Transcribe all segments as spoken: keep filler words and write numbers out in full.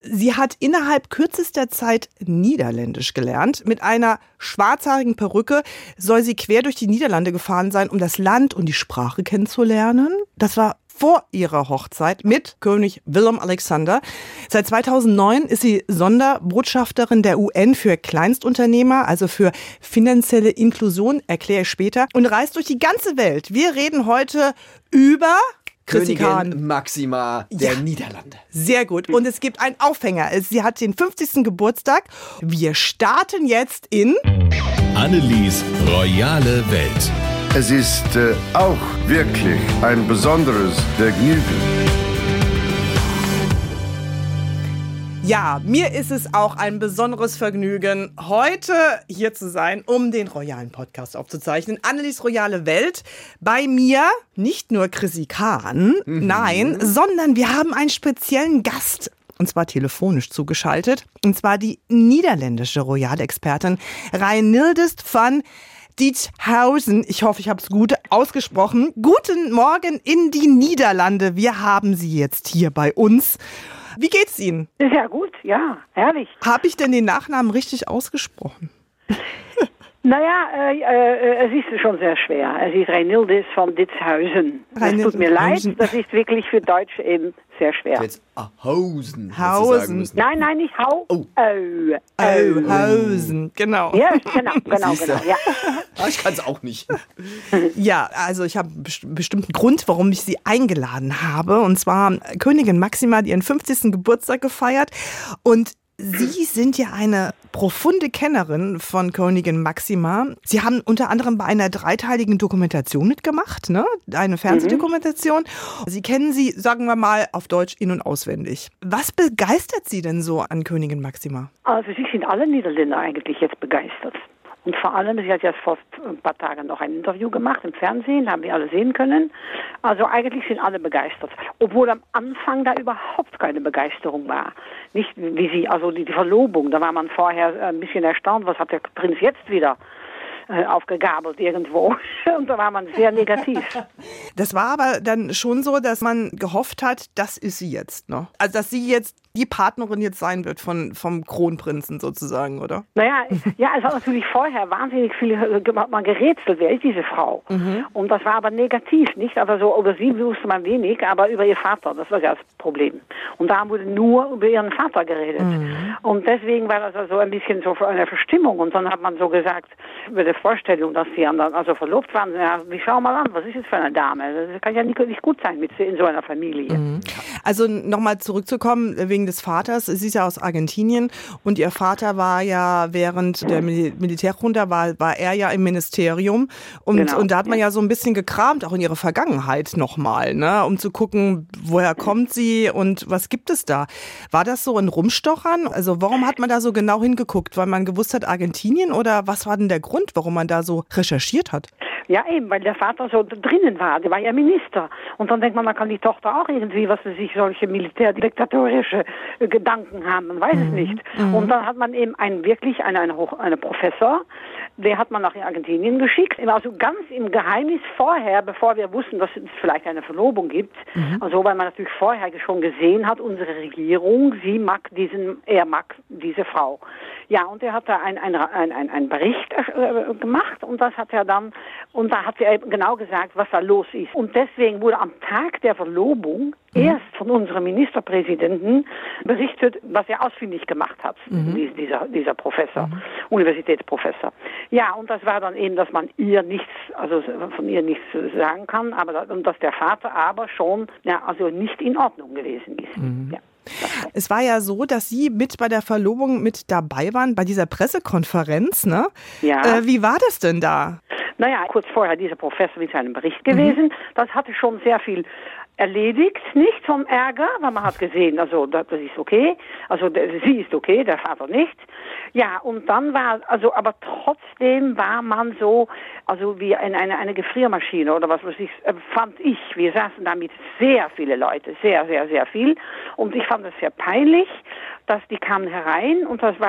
Sie hat innerhalb kürzester Zeit Niederländisch gelernt. Mit einer schwarzhaarigen Perücke soll sie quer durch die Niederlande gefahren sein, um das Land und die Sprache kennenzulernen. Das war vor ihrer Hochzeit mit König Willem-Alexander. Seit zweitausendneun ist sie Sonderbotschafterin der U N für Kleinstunternehmer, also für finanzielle Inklusion, erkläre ich später, und reist durch die ganze Welt. Wir reden heute über Königin Máxima der ja, Niederlande. Sehr gut. Und es gibt einen Aufhänger. Sie hat den fünfzigsten Geburtstag. Wir starten jetzt in Annelies royale Welt. Es ist äh, auch wirklich ein besonderes Vergnügen. Ja, mir ist es auch ein besonderes Vergnügen, heute hier zu sein, um den royalen Podcast aufzuzeichnen. Annelies royale Welt. Bei mir nicht nur Chrissy Kahn, mhm. nein, sondern wir haben einen speziellen Gast. Und zwar telefonisch zugeschaltet. Und zwar die niederländische Royalexpertin Reinildist van Diethausen. Ich hoffe, ich habe es gut ausgesprochen. Guten Morgen in die Niederlande. Wir haben Sie jetzt hier bei uns. Wie geht's Ihnen? Sehr gut, ja, herrlich. Habe ich denn den Nachnamen richtig ausgesprochen? Naja, äh, äh, es ist schon sehr schwer. Es ist Reinildis van Diethausen. Es tut mir leid, das ist wirklich für Deutsche eben sehr schwer. Jetzt ah, Hausen. Hausen. Nein, nein, nicht Hau. Oh. Oh. Oh. Hausen, genau. Ja, genau, genau, genau. Ja. Ah, ich kann es auch nicht. Ja, also ich habe einen bestimmten Grund, warum ich Sie eingeladen habe. Und zwar Königin Máxima hat ihren fünfzigsten Geburtstag gefeiert. Und Sie sind ja eine profunde Kennerin von Königin Máxima. Sie haben unter anderem bei einer dreiteiligen Dokumentation mitgemacht, ne? Eine Fernsehdokumentation. Mhm. Sie kennen sie, sagen wir mal, auf Deutsch in- und auswendig. Was begeistert Sie denn so an Königin Máxima? Also Sie sind alle Niederländer eigentlich jetzt begeistert. Und vor allem, sie hat jetzt vor ein paar Tagen noch ein Interview gemacht im Fernsehen, haben wir alle sehen können. Also eigentlich sind alle begeistert. Obwohl am Anfang da überhaupt keine Begeisterung war. Nicht wie sie, also die, die Verlobung, da war man vorher ein bisschen erstaunt, was hat der Prinz jetzt wieder äh, aufgegabelt irgendwo. Und da war man sehr negativ. Das war aber dann schon so, dass man gehofft hat, das ist sie jetzt, ne? Also dass sie jetzt die Partnerin jetzt sein wird von, vom Kronprinzen sozusagen, oder? Naja, ja, es hat natürlich vorher wahnsinnig viel man gerätselt, wer ist diese Frau? Mhm. Und das war aber negativ, nicht? Also so über sie wusste man wenig, aber über ihr Vater, das war ja das Problem. Und da wurde nur über ihren Vater geredet. Mhm. Und deswegen war das also ein bisschen so eine Verstimmung. Und dann hat man so gesagt, über die Vorstellung, dass sie also verlobt waren, ja, wie schau mal an, was ist das für eine Dame? Das kann ja nicht, nicht gut sein mit in so einer Familie. Mhm. Also nochmal zurückzukommen, wegen des Vaters. Sie ist ja aus Argentinien und ihr Vater war ja während der Mil- Militärjunta war, war er ja im Ministerium und, genau. und da hat man ja so ein bisschen gekramt, auch in ihre Vergangenheit nochmal, ne, um zu gucken, woher kommt sie und was gibt es da? War das so ein Rumstochern? Also warum hat man da so genau hingeguckt? Weil man gewusst hat, Argentinien oder was war denn der Grund, warum man da so recherchiert hat? Ja, eben, weil der Vater so drinnen war, der war ja Minister. Und dann denkt man, man kann die Tochter auch irgendwie, was sie sich solche militärdiktatorische äh, Gedanken haben, man weiß mhm. es nicht. Mhm. Und dann hat man eben einen wirklich, einen, einen, Hoch, einen Professor, der hat man nach Argentinien geschickt, also ganz im Geheimnis vorher, bevor wir wussten, dass es vielleicht eine Verlobung gibt, mhm. also weil man natürlich vorher schon gesehen hat, unsere Regierung, sie mag diesen, er mag diese Frau. Ja, und er hat da einen ein, ein, ein Bericht äh, gemacht und das hat er dann, und da hat er genau gesagt, was da los ist. Und deswegen wurde am Tag der Verlobung mhm. erst von unserem Ministerpräsidenten berichtet, was er ausfindig gemacht hat, mhm. dieser, dieser Professor, mhm. Universitätsprofessor. Ja, und das war dann eben, dass man ihr nichts, also von ihr nichts sagen kann, aber und dass der Vater aber schon, ja, also nicht in Ordnung gewesen ist. Mhm. Ja. Es war ja so, dass Sie mit bei der Verlobung mit dabei waren, bei dieser Pressekonferenz, ne? Ja. Äh, wie war das denn da? Naja, kurz vorher dieser Professor mit seinem Bericht gewesen. Mhm. Das hatte schon sehr viel erledigt, nicht vom Ärger, weil man hat gesehen, also das ist okay, also sie ist okay, der Vater nicht. Ja, und dann war, also aber trotzdem war man so, also wie eine, eine, eine Gefriermaschine oder was weiß ich, fand ich. Wir saßen da mit sehr viele Leute, sehr, sehr, sehr viel. Und ich fand es sehr peinlich, dass die kamen herein und das war eine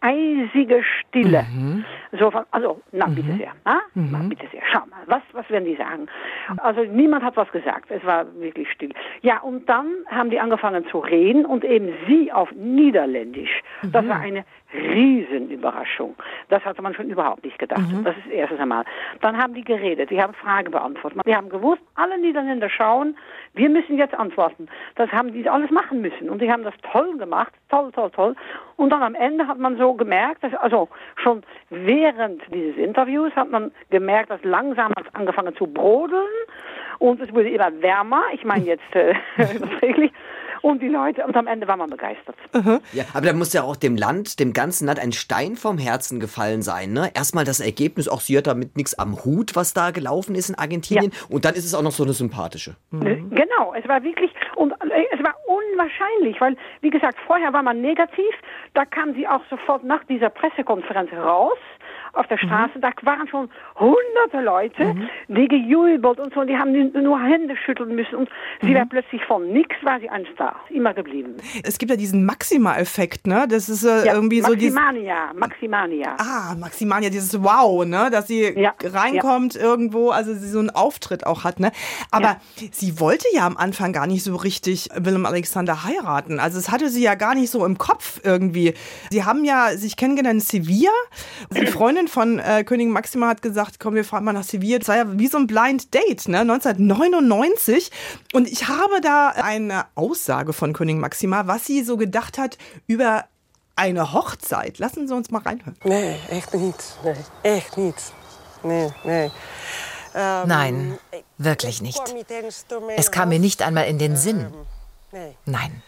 eisige Stille. Mhm. So von, also, na, bitte Mhm. sehr, na, Mhm. na, bitte sehr, schau mal, was, was werden die sagen? Also, niemand hat was gesagt, es war wirklich still. Ja, und dann haben die angefangen zu reden und eben sie auf Niederländisch. Mhm. Das war eine Riesenüberraschung. Das hatte man schon überhaupt nicht gedacht. Mhm. Das ist das erste Mal. Dann haben die geredet, die haben Fragen beantwortet. Die haben gewusst, alle Niederländer schauen, wir müssen jetzt antworten. Das haben die alles machen müssen. Und die haben das toll gemacht, toll, toll, toll. Und dann am Ende hat man so gemerkt, dass, also schon während dieses Interviews hat man gemerkt, dass langsam hat es angefangen zu brodeln. Und es wurde immer wärmer. Ich meine jetzt äh, wirklich. Und die Leute, und am Ende war man begeistert. Uh-huh. Ja, aber da muss ja auch dem Land, dem ganzen Land ein Stein vom Herzen gefallen sein, ne? Erstmal das Ergebnis, auch sie hat damit nichts am Hut, was da gelaufen ist in Argentinien. Ja. Und dann ist es auch noch so eine sympathische. Mhm. Genau, es war wirklich, und es war unwahrscheinlich, weil, wie gesagt, vorher war man negativ, da kam sie auch sofort nach dieser Pressekonferenz raus, auf der Straße, mhm. da waren schon hunderte Leute, mhm. die gejubelt und so, und die haben nur Hände schütteln müssen und sie mhm. war plötzlich von nichts, war sie ein Star, immer geblieben. Es gibt ja diesen Maxima-Effekt, ne? Das ist äh, ja, irgendwie so dieses... Maximania, Maximania. Ah, Maximania, dieses Wow, ne? Dass sie ja. reinkommt ja. irgendwo, also sie so einen Auftritt auch hat, ne? Aber ja. sie wollte ja am Anfang gar nicht so richtig Willem Alexander heiraten. Also es hatte sie ja gar nicht so im Kopf irgendwie. Sie haben ja sich kennengelernt in Sevilla. Die Freundin von äh, Königin Maxima hat gesagt, komm, wir fahren mal nach Sevilla. Das war ja wie so ein Blind Date, ne? neunzehnhundertneunundneunzig. Und ich habe da eine Aussage von Königin Maxima, was sie so gedacht hat über eine Hochzeit. Lassen Sie uns mal reinhören. Nee, echt nicht. Nee, echt nicht. Nee, nee. Ähm, Nein, wirklich nicht. Es kam mir nicht einmal in den Sinn. Nein.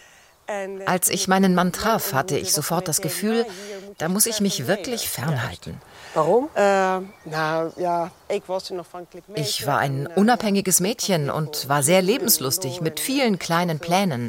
Als ich meinen Mann traf, hatte ich sofort das Gefühl, da muss ich mich wirklich fernhalten. Warum? Ich war ein unabhängiges Mädchen und war sehr lebenslustig mit vielen kleinen Plänen.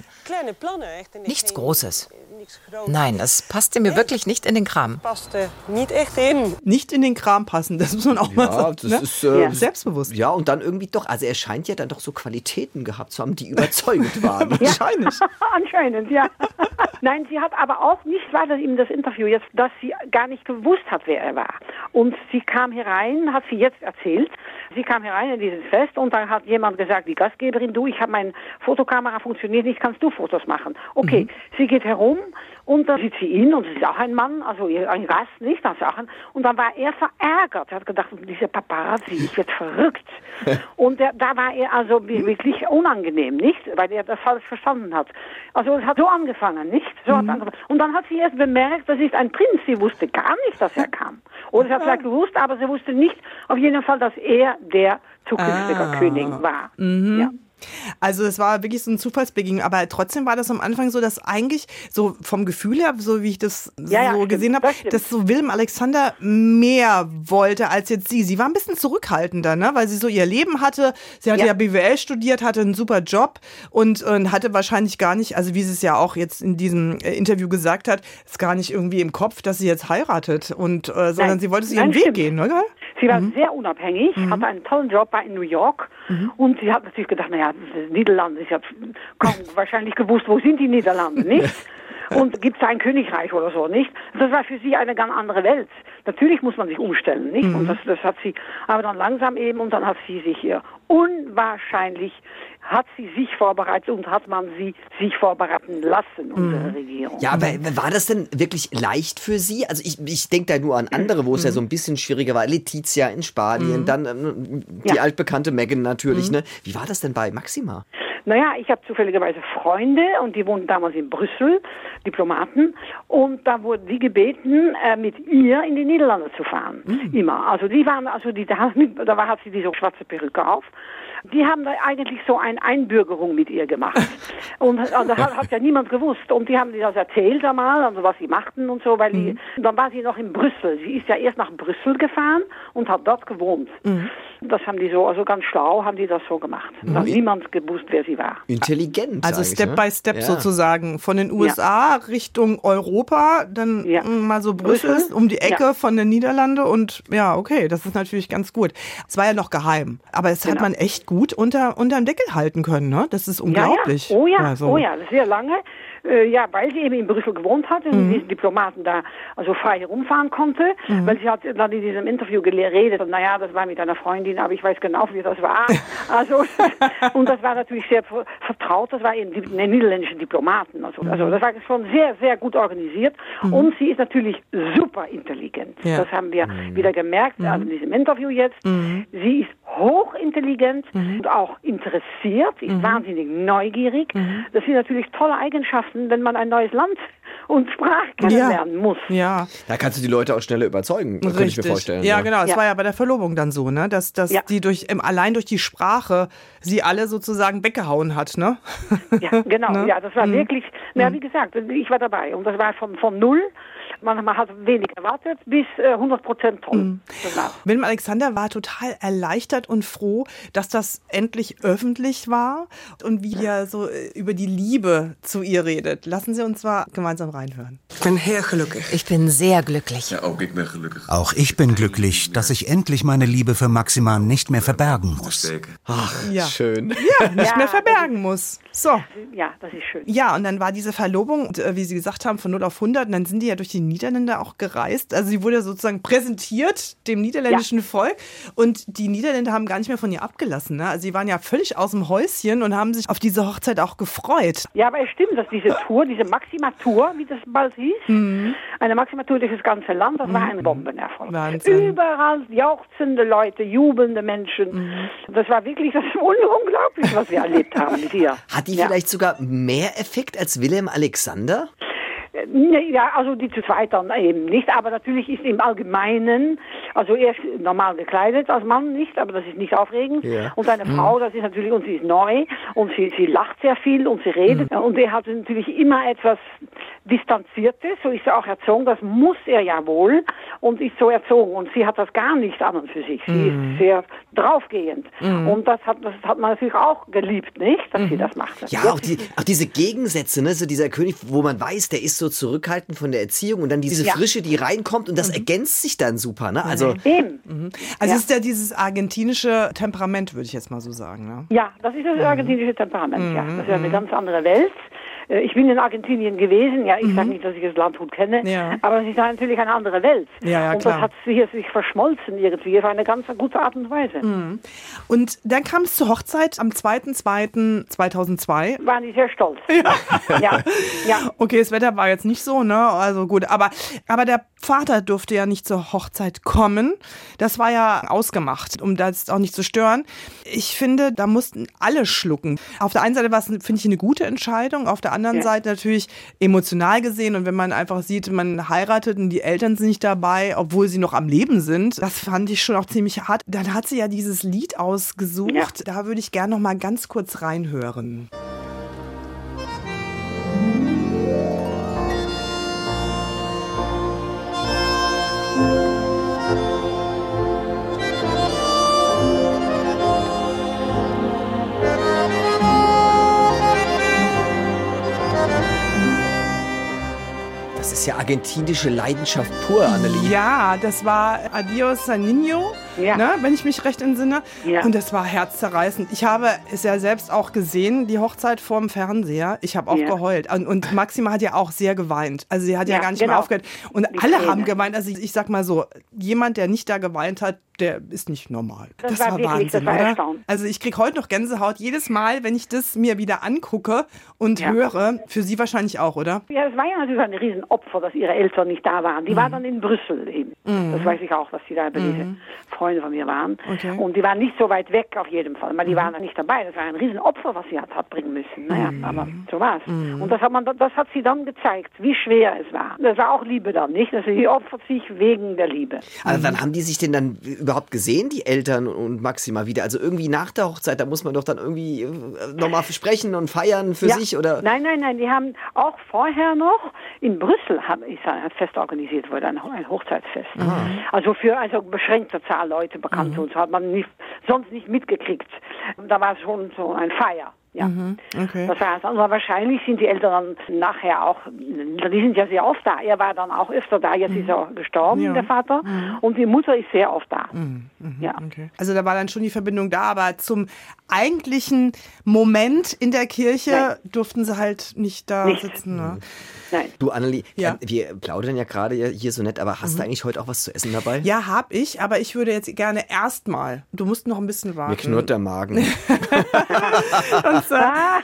Nichts Großes. Nein, es passte mir wirklich nicht in den Kram. Passte nicht echt in. Nicht in den Kram passen, das muss man auch ja, mal sagen. Das ne? ist, äh, ja. Selbstbewusst. Ja, und dann irgendwie doch, also er scheint ja dann doch so Qualitäten gehabt zu haben, die überzeugend waren. Ja. Wahrscheinlich. Anscheinend, ja. Nein, sie hat aber auch nicht weiter in das Interview jetzt, dass sie gar nicht gewusst hat, wer er war. Und sie kam herein, hat sie jetzt erzählt, sie kam herein in dieses Fest und dann hat jemand gesagt, die Gastgeberin, du, ich habe meine Fotokamera funktioniert nicht, kannst du Fotos machen? Okay, mhm. sie geht herum und dann sieht sie ihn und sie ist auch ein Mann, also ein Gast nicht, das auch ein, und dann war er verärgert. Er hat gedacht, diese Paparazzi, ich werde verrückt. Und der, da war er also wirklich unangenehm, nicht? Weil er das falsch verstanden hat. Also es hat so angefangen, nicht? So mhm. hat angefangen. Und dann hat sie erst bemerkt, das ist ein Prinz. Sie wusste gar nicht, dass er kam. Oder sie hat vielleicht gewusst, aber sie wusste nicht auf jeden Fall, dass er der zukünftige ah. König war. Mhm. Ja. Also es war wirklich so ein Zufallsbegegnung, aber trotzdem war das am Anfang so, dass eigentlich so vom Gefühl her, so wie ich das ja, so ja, gesehen habe, das dass so Willem Alexander mehr wollte als jetzt sie. Sie war ein bisschen zurückhaltender, ne? Weil sie so ihr Leben hatte. Sie hatte ja, ja B W L studiert, hatte einen super Job und, und hatte wahrscheinlich gar nicht, also wie sie es ja auch jetzt in diesem Interview gesagt hat, ist gar nicht irgendwie im Kopf, dass sie jetzt heiratet, und äh, sondern Nein. sie wollte ihren Nein, Weg stimmt. gehen, oder? Sie war mhm. sehr unabhängig, mhm. hatte einen tollen Job bei in New York mhm. und sie hat natürlich gedacht, naja, Niederlande, sie hat kaum wahrscheinlich gewusst, wo sind die Niederlande, nicht? Und gibt es ein Königreich oder so, nicht? Das war für sie eine ganz andere Welt. Natürlich muss man sich umstellen, nicht? Mhm. Und das, das hat sie, aber dann langsam eben, und dann hat sie sich hier unwahrscheinlich, hat sie sich vorbereitet und hat man sie sich vorbereiten lassen, unsere Regierung. Ja, aber war das denn wirklich leicht für Sie? Also ich, ich denke da nur an andere, wo es mhm. ja so ein bisschen schwieriger war. Letizia in Spanien, mhm. dann ähm, die ja. altbekannte Meghan natürlich. Mhm. Ne? Wie war das denn bei Maxima? Naja, ich habe zufälligerweise Freunde und die wohnten damals in Brüssel, Diplomaten, und da wurden die gebeten, äh, mit ihr in die Niederlande zu fahren. Mhm. Immer. Also die waren, also die, da, da hat sie diese schwarze Perücke auf. Die haben da eigentlich so eine Einbürgerung mit ihr gemacht. Und also, das hat, hat ja niemand gewusst. Und die haben das erzählt einmal, also was sie machten und so, weil die, mhm. dann war sie noch in Brüssel. Sie ist ja erst nach Brüssel gefahren und hat dort gewohnt. Mhm. Das haben die so, also ganz schlau haben die das so gemacht. Mhm. Da hat niemand gewusst, wer sie war. Intelligent. Also Step ne? by Step ja. sozusagen. Von den U S A ja. Richtung Europa, dann ja. mal so Brüssel, Brüssel, um die Ecke ja. von den Niederlande, und ja, okay, das ist natürlich ganz gut. Es war ja noch geheim, aber es genau. hat man echt gut unter unterm Deckel halten können, ne? Das ist unglaublich. Ja, ja. Oh ja, also. oh ja, sehr lange. Äh, ja, weil sie eben in Brüssel gewohnt hat und mhm. diesen Diplomaten da also frei herumfahren konnte, mhm. weil sie hat dann in diesem Interview geredet, und naja, das war mit einer Freundin, aber ich weiß genau, wie das war. Also, und das war natürlich sehr vertraut, das war eben die, die niederländischen Diplomaten. Also, mhm. also das war schon sehr, sehr gut organisiert mhm. und sie ist natürlich super intelligent. Ja. Das haben wir mhm. wieder gemerkt, mhm. also in diesem Interview jetzt. Mhm. Sie ist hochintelligent mhm. und auch interessiert, sie ist mhm. wahnsinnig neugierig. Mhm. Das sind natürlich tolle Eigenschaften, wenn man ein neues Land und Sprache kennenlernen ja. muss. Ja. Da kannst du die Leute auch schneller überzeugen, könnte ich mir vorstellen. Ja, ne? genau. Es ja. war ja bei der Verlobung dann so, ne? dass, dass ja. die durch, allein durch die Sprache sie alle sozusagen weggehauen hat. Ne? Ja, genau. ne? Ja, das war mhm. wirklich, na, wie mhm. gesagt, ich war dabei. Und das war von, von null, man, man hat wenig erwartet, bis äh, hundert Prozent toll. Mhm. Willem Alexander war total erleichtert und froh, dass das endlich öffentlich war und wie er so über die Liebe zu ihr redet. Lassen Sie uns mal gemeinsam reinhören. Ich bin sehr glücklich. Ich bin sehr glücklich. Ja, auch ich bin glücklich. Auch ich bin glücklich, dass ich endlich meine Liebe für Maxima nicht mehr verbergen muss. Ach, ja. schön. Ja, nicht ja, mehr verbergen muss. So. Ja, das ist schön. Ja, und dann war diese Verlobung, wie Sie gesagt haben, von null auf hundert. Und dann sind die ja durch die Niederländer auch gereist. Also sie wurde sozusagen präsentiert dem niederländischen ja. Volk. Und die Niederländer haben gar nicht mehr von ihr abgelassen. Ne? Also sie waren ja völlig aus dem Häuschen und haben sich auf diese Hochzeit auch gefreut. Ja, aber es stimmt, dass diese Tour, diese Maxima-Tour, wie das bald hieß, mhm. eine Maxima-Tour durch das ganze Land, das mhm. war ein Bombenerfolg. Wahnsinn. Überall jauchzende Leute, jubelnde Menschen. Mhm. Das war wirklich das unglaublich, was wir erlebt haben mit ihr. Hat die ja. vielleicht sogar mehr Effekt als Willem Alexander? Ja, also die zu zweit dann eben nicht, aber natürlich ist im Allgemeinen, also er ist normal gekleidet als Mann nicht, aber das ist nicht aufregend. Ja. Und seine mhm. Frau, das ist natürlich, und sie ist neu und sie, sie lacht sehr viel und sie redet. Mhm. Und er hat natürlich immer etwas Distanziertes, so ist er auch erzogen, das muss er ja wohl und ist so erzogen. Und sie hat das gar nicht an und für sich. Sie mhm. ist sehr draufgehend. Mhm. Und das hat, das hat man natürlich auch geliebt, nicht, dass mhm. sie das macht. Das ja, auch, die, auch diese Gegensätze, ne? So dieser König, wo man weiß, der ist so zurückhaltend von der Erziehung und dann diese ja. Frische, die reinkommt und das mhm. ergänzt sich dann super. Ne? Also, Eben. Mhm. also ja. ist ja dieses argentinische Temperament, würde ich jetzt mal so sagen. Ne? Ja, das ist das argentinische Temperament, mhm. ja. Das ist ja eine ganz andere Welt. Ich bin in Argentinien gewesen, ja, ich mhm. sage nicht, dass ich das Land gut kenne, ja. aber es ist natürlich eine andere Welt. Ja, ja, und klar. das hat hier sich verschmolzen irgendwie auf eine ganz gute Art und Weise. Mhm. Und dann kam es zur Hochzeit am zweiten zweiten zweitausendzwei. Waren die sehr stolz. Ja. ja. ja. Okay, das Wetter war jetzt nicht so, ne? Also gut, aber, aber der Vater durfte ja nicht zur Hochzeit kommen. Das war ja ausgemacht, um das auch nicht zu stören. Ich finde, da mussten alle schlucken. Auf der einen Seite war es, finde ich, eine gute Entscheidung, auf der anderen ja. Seite natürlich emotional gesehen. Und wenn man einfach sieht, man heiratet und die Eltern sind nicht dabei, obwohl sie noch am Leben sind, das fand ich schon auch ziemlich hart. Dann hat sie ja dieses Lied ausgesucht. Ja. Da würde ich gerne noch mal ganz kurz reinhören. Das ist ja argentinische Leidenschaft pur, Annelie. Ja, das war Adios San Niño, ja. ne, wenn ich mich recht entsinne. Ja. Und das war herzzerreißend. Ich habe es ja selbst auch gesehen, die Hochzeit vorm Fernseher. Ich habe auch ja. geheult. Und, und Maxima hat ja auch sehr geweint. Also sie hat ja, ja gar nicht genau. mehr aufgehört. Und ich alle haben geweint. Also ich, ich sag mal so, jemand, der nicht da geweint hat, der ist nicht normal. Das, das war, war wirklich, Wahnsinn, das war oder? Erstaunt. Also ich kriege heute noch Gänsehaut jedes Mal, wenn ich das mir wieder angucke und ja. höre. Für Sie wahrscheinlich auch, oder? Ja, es war ja natürlich ein Riesenopfer, dass ihre Eltern nicht da waren. Die mhm. waren dann in Brüssel eben. Mhm. Das weiß ich auch, dass die da bei mhm. diese Freunde von mir waren. Okay. Und die waren nicht so weit weg auf jeden Fall. Aber die mhm. waren nicht dabei. Das war ein Riesenopfer, was sie hat, hat bringen müssen. Naja, mhm. aber so war es. Mhm. Und das hat, man, das hat sie dann gezeigt, wie schwer es war. Das war auch Liebe dann, nicht? Also sie opfert sich wegen der Liebe. Aber mhm. wann haben die sich denn dann überhaupt gesehen, die Eltern und Maxima wieder? Also irgendwie nach der Hochzeit, da muss man doch dann irgendwie nochmal sprechen und feiern für ja. sich, oder? Nein, nein, nein, die haben auch vorher noch in Brüssel haben, ist ein Fest organisiert worden, ein, ein Hochzeitsfest. Mhm. Also für also beschränkte Zahl Leute, Bekannte mhm. und so hat man nicht, sonst nicht mitgekriegt. Da war schon so ein Feier. Ja. Mhm. Okay. Das war also wahrscheinlich sind die Eltern dann nachher auch, die sind ja sehr oft da. Er war dann auch öfter da, jetzt mhm. ist er gestorben, ja. der Vater. Mhm. Und die Mutter ist sehr oft da. Mhm. Mhm. Ja. Okay. Also da war dann schon die Verbindung da, aber zum eigentlichen Moment in der Kirche Nein. durften sie halt nicht da nicht. sitzen. Ne? Nein. Du, Annelie, ja. wir plaudern ja gerade hier so nett, aber hast mhm. du eigentlich heute auch was zu essen dabei? Ja, hab ich, aber ich würde jetzt gerne erstmal, du musst noch ein bisschen warten. Mir knurrt der Magen. Und so,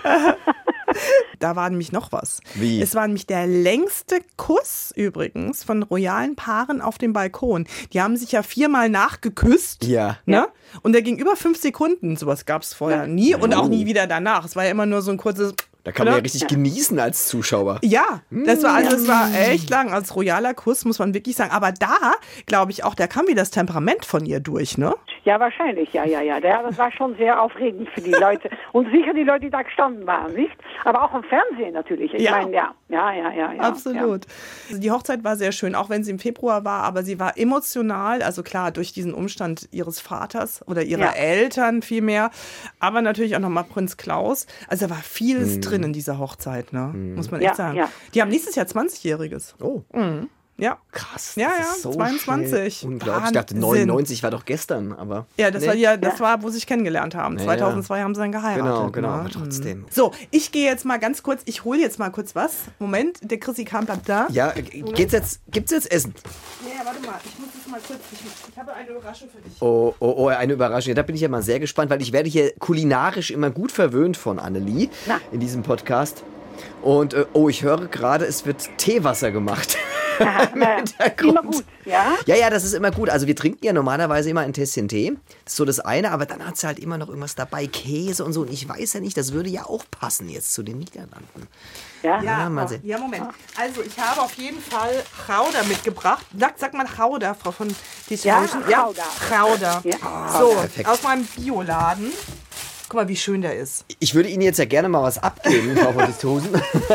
da war nämlich noch was. Wie? Es war nämlich der längste Kuss übrigens von royalen Paaren auf dem Balkon. Die haben sich ja viermal nachgeküsst. Ja. Ne? Und der ging über fünf Sekunden. Sowas gab es vorher nie und auch nie wieder danach. Es war ja immer nur so ein kurzes... Da kann man ja richtig genießen als Zuschauer. Ja, das war, also es war echt lang. Als royaler Kuss, muss man wirklich sagen. Aber da, glaube ich auch, da kam wieder das Temperament von ihr durch, ne? Ja, wahrscheinlich, ja, ja, ja. Das war schon sehr aufregend für die Leute. Und sicher die Leute, die da gestanden waren, nicht? Aber auch im Fernsehen natürlich. Ich ja. meine, ja, ja, ja, ja. ja Absolut. Ja. Also die Hochzeit war sehr schön, auch wenn sie im Februar war, aber sie war emotional, also klar, durch diesen Umstand ihres Vaters oder ihrer ja. Eltern vielmehr, aber natürlich auch nochmal Prinz Klaus. Also da war vieles mhm. drin in dieser Hochzeit, ne? Mhm. Muss man echt ja, sagen. Ja. Die haben nächstes Jahr zwanzigjähriges. Oh. Mhm. Ja. Krass. Ja, ja, so zweiundzwanzig. Schnell. Unglaublich. Ich dachte, neunundneunzig war doch gestern, aber. Ja, das nee. war ja, das war, wo sie sich kennengelernt haben. Ja, zweitausendzwei ja. haben sie dann geheiratet. Genau, genau, ne? aber trotzdem. So, ich gehe jetzt mal ganz kurz, ich hole jetzt mal kurz was. Moment, der Chrissy Kahn bleibt da. Ja, geht's jetzt, gibt's jetzt Essen? Ja, warte mal, ich muss das mal kurz, ich, ich habe eine Überraschung für dich. Oh, oh, oh, eine Überraschung. Ja, da bin ich ja mal sehr gespannt, weil ich werde hier kulinarisch immer gut verwöhnt von Annelie Na. in diesem Podcast. Und, äh, oh, ich höre gerade, es wird Teewasser gemacht. Ja, immer gut, ja? Ja, ja, das ist immer gut. Also wir trinken ja normalerweise immer ein Tässchen Tee. Das ist so das eine, aber dann hat sie halt immer noch irgendwas dabei, Käse und so. Und ich weiß ja nicht, das würde ja auch passen jetzt zu den Niederlanden. Ja, ja, mal sehen. Ja, Moment. Also ich habe auf jeden Fall Chowder mitgebracht. Sag, sag mal Chowder, Frau von Tischhausen. Ja, Chowder. Chowder. Ja. So, perfekt. Aus meinem Bioladen. Guck mal, wie schön der ist. Ich würde Ihnen jetzt ja gerne mal was abgeben, Frau von Tischhausen.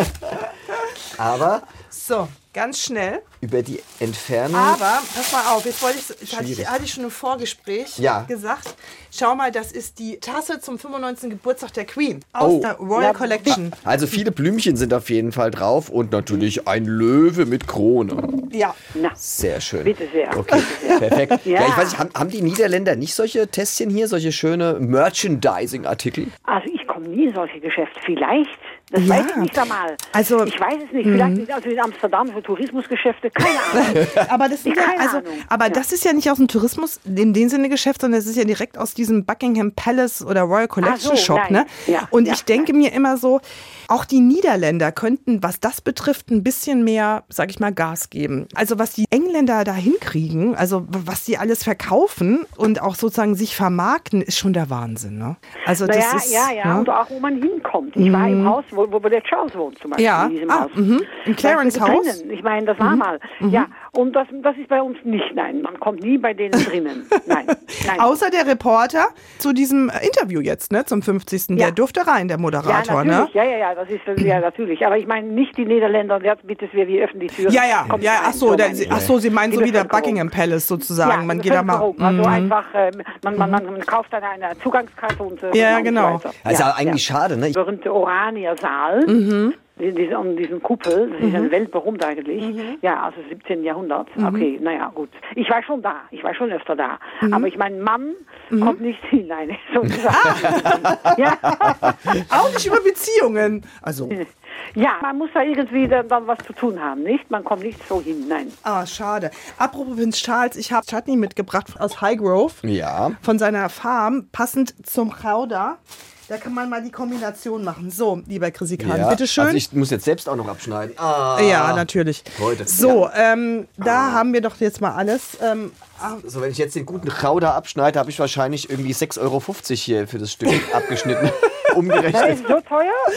Aber... So, ganz schnell. Über die Entfernung. Aber, pass mal auf, jetzt wollte ich, hatte ich, hatte ich schon im Vorgespräch ja. gesagt, schau mal, das ist die Tasse zum fünfundneunzigsten Geburtstag der Queen aus oh. der Royal Collection. Also viele Blümchen sind auf jeden Fall drauf und natürlich ein Löwe mit Krone. Ja. Na, sehr schön. Bitte sehr. Okay, perfekt. Ja. Ja, ich weiß nicht, haben, haben die Niederländer nicht solche Tässchen hier, solche schöne Merchandising-Artikel? Also ich komme nie in solche Geschäfte. Vielleicht. Das ja. weiß ich nicht einmal. Also, ich weiß es nicht. Vielleicht also in Amsterdam für Tourismusgeschäfte, keine Ahnung. aber das, sind ja, also, aber ja. das ist ja nicht aus dem Tourismus in dem Sinne Geschäft, sondern es ist ja direkt aus diesem Buckingham Palace oder Royal Collection so, Shop. Nein. Ne? Ja, Und ja, ich denke nein. mir immer so, auch die Niederländer könnten, was das betrifft, ein bisschen mehr, sag ich mal, Gas geben. Also was die Engländer da hinkriegen, also was die alles verkaufen und auch sozusagen sich vermarkten, ist schon der Wahnsinn. Ne? Also das naja, ist, ja, ja, ja, und auch wo man hinkommt. Ich war im Haus, wo, wo der Charles wohnt zum Beispiel. Ja, in diesem ah, Haus. Mhm. Im Clarence Haus. Drinnen. Ich meine, das war mhm. mal. Mhm. Ja, und das, das ist bei uns nicht. Nein, man kommt nie bei denen drinnen. Nein, nein. Außer der Reporter zu diesem Interview jetzt, ne, zum fünfzigsten Der ja. durfte rein, der Moderator, ja, natürlich. ne? Ja, ja, ja, das ist ja natürlich. Aber ich meine nicht die Niederländer. Ja, bitte, wir, wir öffnen die Tür. Ja, ja, Kommt ja. rein, Ach so, so der, ach so, Sie meinen so wie der Buckingham Palace sozusagen. Ja, man geht da mal. Also Mhm. einfach, äh, man, man, man kauft dann eine Zugangskarte und äh, ja, und genau. So also ja, eigentlich ja. schade, ne? Der berühmte Oranier-Saal. Mhm. Diese, um diesen Kuppel, das ist ja Mhm. weltberühmt eigentlich. Mhm. Ja, also siebzehnten Jahrhundert. Mhm. Okay, naja, gut. Ich war schon da, ich war schon öfter da. Mhm. Aber ich mein Mann mhm. kommt nicht hinein, sozusagen. Ah. Ja. Auch nicht über Beziehungen. Also. Ja, man muss da irgendwie dann, dann was zu tun haben, nicht? Man kommt nicht so hin, nein. Ah, schade. Apropos Prinz Charles, ich habe Chutney mitgebracht aus Highgrove. Ja. Von seiner Farm, passend zum Chowder. Da kann man mal die Kombination machen. So, lieber Chrissy Kahn, ja, bitteschön. Also ich muss jetzt selbst auch noch abschneiden. Ah, ja, natürlich. Heute. So, ja. ähm, da ah. haben wir doch jetzt mal alles. Ähm, so, wenn ich jetzt den guten Chowder abschneide, habe ich wahrscheinlich irgendwie sechs Euro fünfzig hier für das Stück abgeschnitten. Umgerechnet. Ist so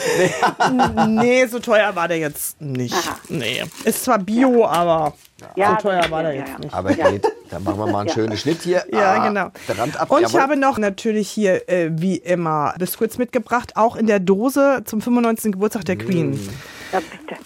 teuer? Nee, so teuer war der jetzt nicht. Aha. Nee. Ist zwar Bio, aber ja, so teuer war der ja, jetzt ja. nicht. Aber geht. Dann machen wir mal einen ja. schönen Schnitt hier. Ja, ah, genau. Der Rand ab. Und Jawohl. ich habe noch natürlich hier, äh, wie immer, Biscuits mitgebracht, auch in der Dose zum fünfundneunzigsten Geburtstag der Queen. Ja, bitte.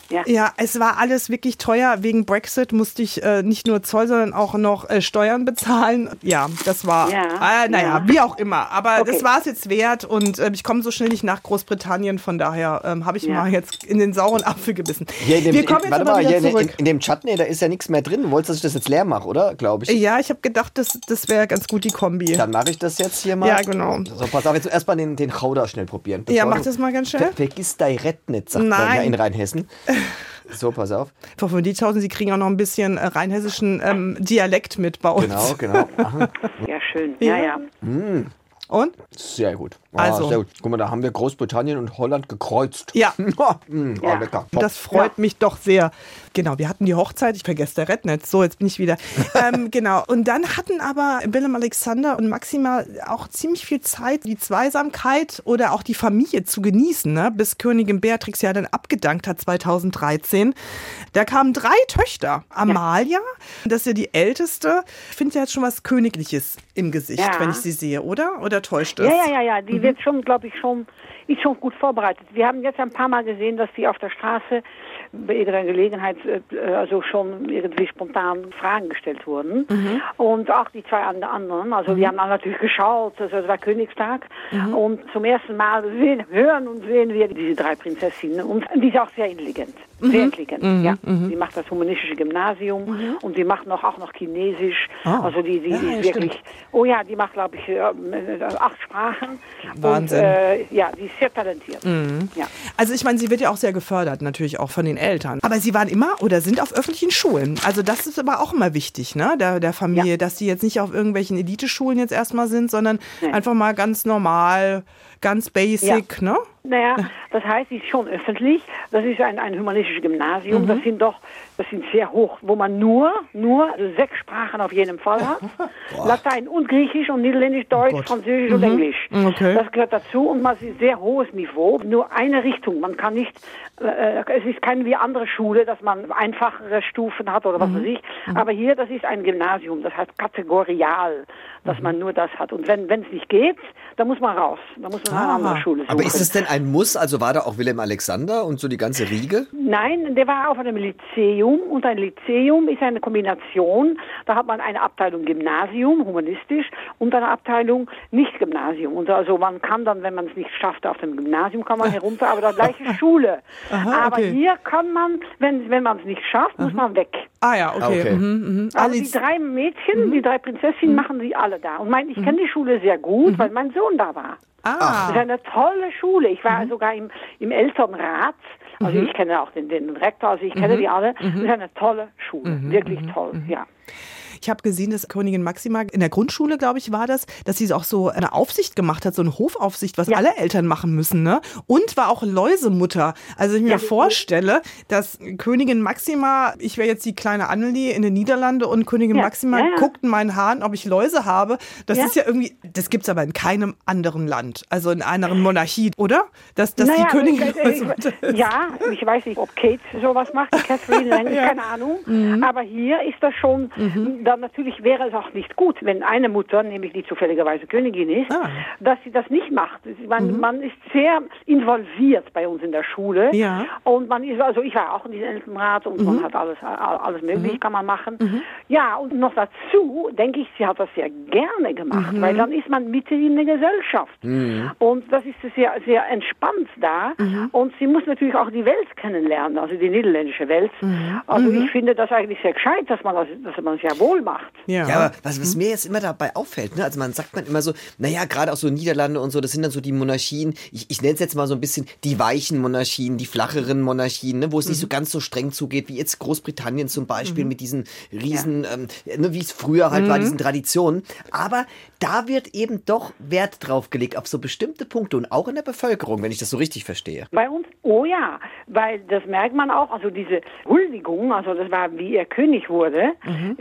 Ja. ja, es war alles wirklich teuer. Wegen Brexit musste ich äh, nicht nur Zoll, sondern auch noch äh, Steuern bezahlen. Ja, das war, ja, äh, naja, ja. wie auch immer. Aber okay. das war es jetzt wert und äh, ich komme so schnell nicht nach Großbritannien. Von daher ähm, habe ich ja. mal jetzt in den sauren Apfel gebissen. Hier in dem, Wir kommen in, jetzt warte aber mal, wieder hier in, zurück. in, in dem Chutney, da ist ja nichts mehr drin. Du wolltest, dass ich das jetzt leer mache, oder? Glaube ich. Ja, ich habe gedacht, das, das wäre ganz gut, die Kombi. Dann mache ich das jetzt hier mal. Ja, genau. So, pass auf, jetzt erstmal den, den Chowder schnell probieren. Ja, mach das mal ganz schnell. Ver vergiss dein Rett nicht, sagt man Nein. ja in Rheinhessen. So, pass auf. Frau von Dietzhausen, Sie kriegen auch noch ein bisschen äh, rheinhessischen ähm, Dialekt mit bei uns. Genau, genau. Aha. Ja, schön. Ja, ja. Mm. Und? Sehr gut. Oh, Also. Sehr gut. Guck mal, da haben wir Großbritannien und Holland gekreuzt. Ja. mm, oh, Ja. lecker. Top. Das freut Ja. mich doch sehr. Genau, wir hatten die Hochzeit, ich vergesse der Rednetz, so jetzt bin ich wieder. ähm, genau, und dann hatten aber Willem Alexander und Maxima auch ziemlich viel Zeit, die Zweisamkeit oder auch die Familie zu genießen, ne? Bis Königin Beatrix ja dann abgedankt hat zweitausenddreizehn. Da kamen drei Töchter. Amalia, das ist ja die älteste, ich finde, sie hat schon was Königliches im Gesicht, Ja. wenn ich sie sehe, oder? Oder täuscht es? Ja, ja, ja, ja. Die wird schon, glaube ich, schon, ist schon gut vorbereitet. Wir haben jetzt ein paar Mal gesehen, dass die auf der Straße bei irgendeiner Gelegenheit äh, also schon irgendwie spontan Fragen gestellt wurden. Mhm. Und auch die zwei anderen. Also mhm. die haben dann natürlich geschaut, also es war Königstag. Mhm. Und zum ersten Mal sehen, hören und sehen wir diese drei Prinzessinnen. Und die ist auch sehr intelligent. Sehr mhm. intelligent, mhm. ja. Mhm. Die macht das humanistische Gymnasium mhm. und die macht noch, auch noch Chinesisch. Oh. Also die, die, Ja, die ja, ist wirklich, stimmt. oh ja, die macht, glaube ich, äh, acht Sprachen. Wahnsinn. Und äh, ja, die ist sehr talentiert. Mhm. Ja. Also ich meine, sie wird ja auch sehr gefördert, natürlich auch von den Eltern. Aber sie waren immer oder sind auf öffentlichen Schulen. Also das ist aber auch immer wichtig, ne, der, der Familie, ja. dass sie jetzt nicht auf irgendwelchen Eliteschulen jetzt erstmal sind, sondern nee. einfach mal ganz normal, ganz basic, ja. ne? Naja, das heißt, sie ist schon öffentlich. Das ist ein, ein humanistisches Gymnasium. Mhm. Das sind doch, das sind sehr hoch, wo man nur, nur also sechs Sprachen auf jeden Fall hat. Latein und Griechisch und Niederländisch, Deutsch, oh Französisch mhm. und Englisch. Okay. Das gehört dazu und man ist sehr hohes Niveau. Nur eine Richtung. Man kann nicht, äh, es ist keine wie andere Schule, dass man einfachere Stufen hat oder was mhm. weiß ich. Mhm. Aber hier, das ist ein Gymnasium. Das heißt kategorial, dass man nur das hat. Und wenn es nicht geht, dann muss man raus. Dann muss man ah. eine andere Schule suchen. Aber ist es denn ein Muss? Also war da auch Willem Alexander und so die ganze Riege? Nein, der war auf einem Lyzeum und ein Lyzeum ist eine Kombination. Da hat man eine Abteilung Gymnasium, humanistisch, und eine Abteilung Nicht-Gymnasium. Und also man kann dann, wenn man es nicht schafft, auf dem Gymnasium kann man herunter, aber die gleiche Schule. Aha, aber okay. hier kann man, wenn, wenn man es nicht schafft, muss man weg. Ah ja, okay. okay. Mhm, mhm. Also die drei Mädchen, mhm. die drei Prinzessinnen, mhm. machen sie alle da. Und mein, ich kenne die Schule sehr gut, mhm. weil mein Sohn da war. Ah. Das ist eine tolle Schule. Ich war mhm. sogar im, im Elternrat. Also mhm. ich kenne auch den, den Rektor, also ich kenne mhm. die alle. Mhm. Das ist eine tolle Schule, mhm. wirklich mhm. toll, mhm. ja. Ich habe gesehen, dass Königin Maxima in der Grundschule, glaube ich, war das, dass sie auch so eine Aufsicht gemacht hat, so eine Hofaufsicht, was ja. alle Eltern machen müssen, ne? Und war auch Läusemutter. Also ich mir ja. vorstelle, dass Königin Maxima, ich wäre jetzt die kleine Annelie in den Niederlanden und Königin ja. Maxima ja, ja. guckt in meinen Haaren, ob ich Läuse habe. Das ja. ist ja irgendwie, das gibt's aber in keinem anderen Land, also in einer Monarchie, oder? Dass, dass naja, die Königin ich, ich, ich, Ja, ich weiß nicht, ob Kate sowas macht, Catherine, ja. keine Ahnung. Mhm. Aber hier ist das schon, mhm. dann natürlich wäre es auch nicht gut, wenn eine Mutter, nämlich die zufälligerweise Königin ist, ah. dass sie das nicht macht. Man, mhm. man ist sehr involviert bei uns in der Schule. Ja. Und man ist, also ich war auch in diesem Elternrat und mhm. man hat alles, alles mögliche, mhm. kann man machen. Mhm. Ja, und noch dazu, denke ich, sie hat das sehr gerne gemacht, mhm. weil dann ist man mitten in der Gesellschaft. Mhm. Und das ist sehr, sehr entspannt da. Mhm. Und sie muss natürlich auch die Welt kennenlernen, also die niederländische Welt. Mhm. Also mhm. ich finde das eigentlich sehr gescheit, dass man das, dass man es ja wohl macht. Ja, ja, aber was, was mir jetzt immer dabei auffällt, ne? Also man sagt man immer so, naja, gerade auch so Niederlande und so, das sind dann so die Monarchien, ich, ich nenne es jetzt mal so ein bisschen die weichen Monarchien, die flacheren Monarchien, ne? Wo es mhm. nicht so ganz so streng zugeht, wie jetzt Großbritannien zum Beispiel mhm. mit diesen riesen, ja. ähm, ne, wie es früher halt mhm. war, diesen Traditionen. Aber da wird eben doch Wert drauf gelegt, auf so bestimmte Punkte und auch in der Bevölkerung, wenn ich das so richtig verstehe. Bei uns, oh ja, weil das merkt man auch, also diese Huldigung, also das war, wie er König wurde, mhm. ist also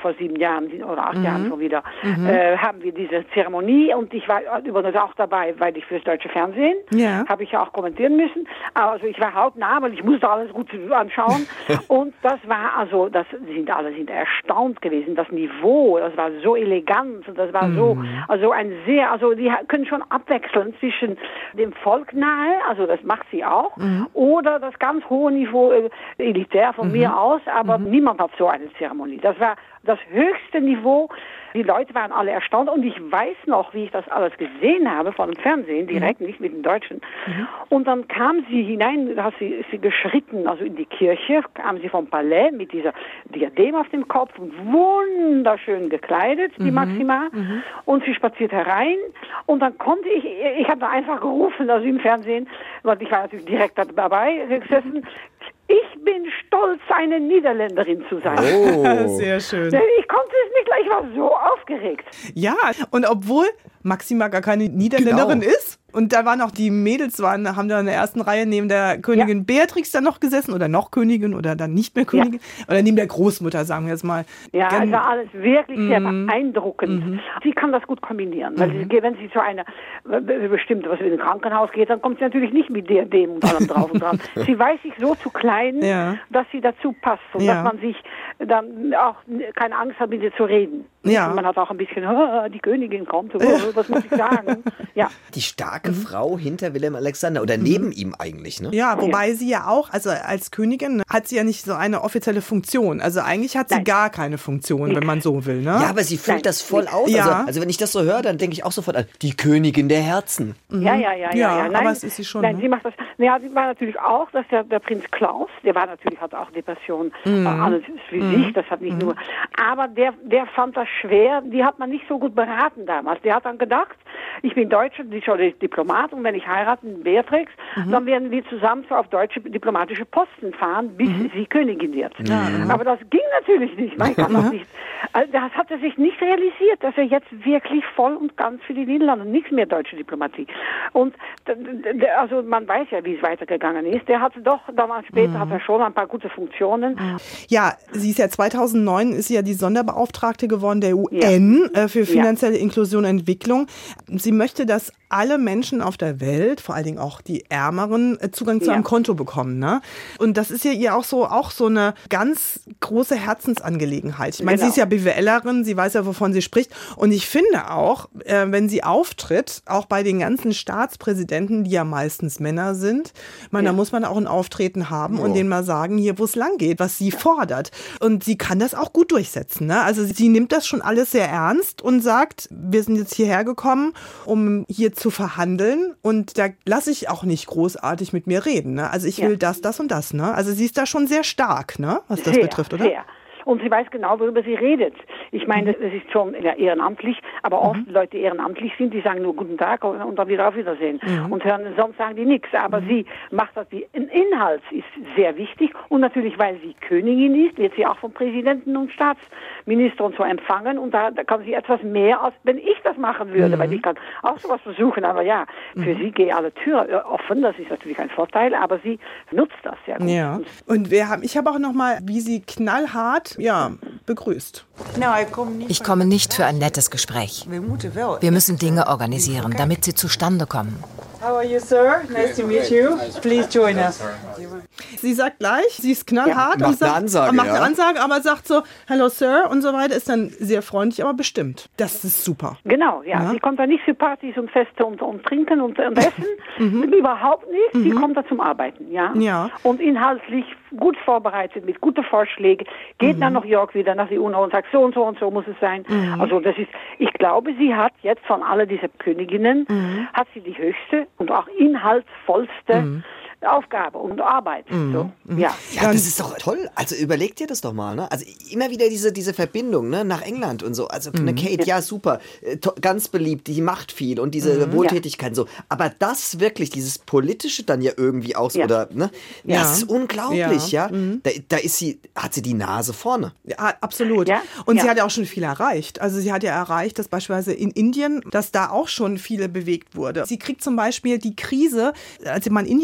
vor sieben Jahren oder acht Mhm. Jahren schon wieder, Mhm. äh, haben wir diese Zeremonie und ich war übrigens auch dabei, weil ich fürs deutsche Fernsehen, Ja. habe ich ja auch kommentieren müssen. Also ich war hautnah, weil ich musste alles gut anschauen. Und das war also, das sind alle sind erstaunt gewesen, das Niveau, das war so elegant, das war so, also ein sehr, also die können schon abwechseln zwischen dem Volk nahe, also das macht sie auch, Mhm. oder das ganz hohe Niveau äh, elitär von Mhm. mir aus, aber Mhm. niemand hat so eine Zeremonie. Das war das höchste Niveau. Die Leute waren alle erstaunt und ich weiß noch, wie ich das alles gesehen habe von dem Fernsehen, direkt, nicht mit den Deutschen. Mhm. Und dann kam sie hinein, da hat sie, ist sie geschritten, also in die Kirche, kam sie vom Palais mit dieser Diadem auf dem Kopf und wunderschön gekleidet, die Mhm. Maxima. Mhm. Und sie spaziert herein und dann konnte ich, ich habe da einfach gerufen, also im Fernsehen, weil ich war natürlich direkt dabei gesessen, ich bin stolz, eine Niederländerin zu sein. Oh. Sehr schön. Ich konnte es nicht gleich, ich war so aufgeregt. Ja, und obwohl Maxima gar keine Niederländerin Genau. ist, und da waren auch die Mädels, waren, haben da in der ersten Reihe neben der Königin Ja. Beatrix dann noch gesessen oder noch Königin oder dann nicht mehr Königin oder neben der Großmutter, sagen wir jetzt mal. Ja, Gen- es war alles wirklich sehr Mhm. beeindruckend. Mhm. Sie kann das gut kombinieren, weil sie, wenn sie zu einer äh, bestimmte, was in ein Krankenhaus geht, dann kommt sie natürlich nicht mit Diadem und allem drauf und dran. Sie weiß sich so zu klein, Ja. dass sie dazu passt und Ja. dass man sich dann auch keine Angst hat, mit ihr zu reden. Ja. Und man hat auch ein bisschen, "Ah, die Königin kommt, oh, was muss ich sagen? Ja. Die starke Frau hinter Wilhelm Alexander oder neben ihm eigentlich, ne? Ja, wobei sie ja auch, also als Königin hat sie ja nicht so eine offizielle Funktion. Also eigentlich hat sie Nein. gar keine Funktion, wenn man so will, ne? Ja, aber sie füllt Nein, das voll nicht. aus. Ja. Also, also wenn ich das so höre, dann denke ich auch sofort an die Königin der Herzen. Ja, ja, ja, ja. Ja, ja. Nein, aber es ist sie schon, Nein, ne? sie macht das. Ja, sie war natürlich auch, dass der, der Prinz Klaus, der war natürlich, hat auch Depressionen, äh, alles für Mhm. sich, das hat nicht nur. Aber der, der fand das schwer, die hat man nicht so gut beraten damals. Der hat dann gedacht, ich bin Deutscher, ich soll Diplomat und wenn ich heirate, Beatrix, Mhm. dann werden wir zusammen so auf deutsche diplomatische Posten fahren, bis Mhm. sie Königin wird. Aber das ging natürlich nicht. Man kann das nicht. Also das hat er sich nicht realisiert, dass er jetzt wirklich voll und ganz für die Niederlande, nichts mehr deutsche Diplomatie. Und d- d- also man weiß ja, wie es weitergegangen ist. Der hatte doch, damals später hat er schon ein paar gute Funktionen. Ja, sie ist ja zweitausendneun ist sie ja die Sonderbeauftragte geworden der U N äh, für finanzielle Inklusion und Entwicklung. Sie möchte, dass alle Menschen auf der Welt, vor allen Dingen auch die Ärmeren, äh, Zugang zu Ja. einem Konto bekommen. Ne? Und das ist ja ihr auch so auch so eine ganz große Herzensangelegenheit. Ich meine, Genau. sie ist ja B W Lerin, sie weiß ja, wovon sie spricht. Und ich finde auch, äh, wenn sie auftritt, auch bei den ganzen Staatspräsidenten, die ja meistens Männer sind, ich meine, da muss man auch ein Auftreten haben und denen mal sagen, hier, wo es lang geht, was sie fordert. Und sie kann das auch gut durchsetzen. Ne? Also sie nimmt das schon alles sehr ernst und sagt, wir sind jetzt hierher gekommen, um hier zu verhandeln und da lasse ich auch nicht großartig mit mir reden. Ne? Also ich Ja. will das, das und das. Ne? Also sie ist da schon sehr stark, ne? Was das sehr, betrifft, oder? Sehr. Und sie weiß genau, worüber sie redet. Ich meine, das ist schon ja, ehrenamtlich, aber oft Leute ehrenamtlich sind, die sagen nur guten Tag und und dann wieder auf Wiedersehen. Und hören, sonst sagen die nichts. Aber sie macht das, die Inhalt ist sehr wichtig. Und natürlich, weil sie Königin ist, wird sie auch vom Präsidenten und Staatsminister und so empfangen. Und da, da kann sie etwas mehr, als wenn ich das machen würde. Weil ich kann auch sowas versuchen. Aber ja, für sie gehen alle Türen offen. Das ist natürlich ein Vorteil. Aber sie nutzt das sehr gut. Ja. Und wir haben, ich habe auch noch mal, wie sie knallhart, ja, begrüßt. Ich komme nicht für ein nettes Gespräch. Wir müssen Dinge organisieren, damit sie zustande kommen. How are you, sir? Nice to meet you. Please join us. Sie sagt gleich, sie ist knallhart Ja, und macht sagt, eine Ansage, macht eine ja. Ansage, aber sagt so, hello Sir und so weiter, ist dann sehr freundlich, aber bestimmt. Das ist super. Genau, ja. Ja. Sie kommt da nicht für Partys und Feste und, und Trinken und, und Essen. Überhaupt nicht. Sie kommt da zum Arbeiten, ja. Ja. Und inhaltlich gut vorbereitet, mit guten Vorschlägen. Geht nach New York wieder, nach die UNO und sagt, so und so und so muss es sein. Also das ist, ich glaube, sie hat jetzt von all diesen Königinnen, hat sie die höchste und auch inhaltsvollste Aufgabe und Arbeit. So, ja. Ja, das ist doch toll. Also überleg dir das doch mal, ne? Also immer wieder diese, diese Verbindung, ne? Nach England und so. Also eine Kate, ja super, äh, to- ganz beliebt, die macht viel und diese Wohltätigkeit so. Aber das wirklich, dieses Politische dann ja irgendwie auch so, Ja. oder, ne? Ja. Das ist unglaublich, Ja. ja. Da, da ist sie, hat sie die Nase vorne. Ja, absolut. Ja, Und ja. sie hat ja auch schon viel erreicht. Also sie hat ja erreicht, dass beispielsweise in Indien, dass da auch schon viele bewegt wurde. Sie kriegt zum Beispiel die Krise, als sie mal in Indien war,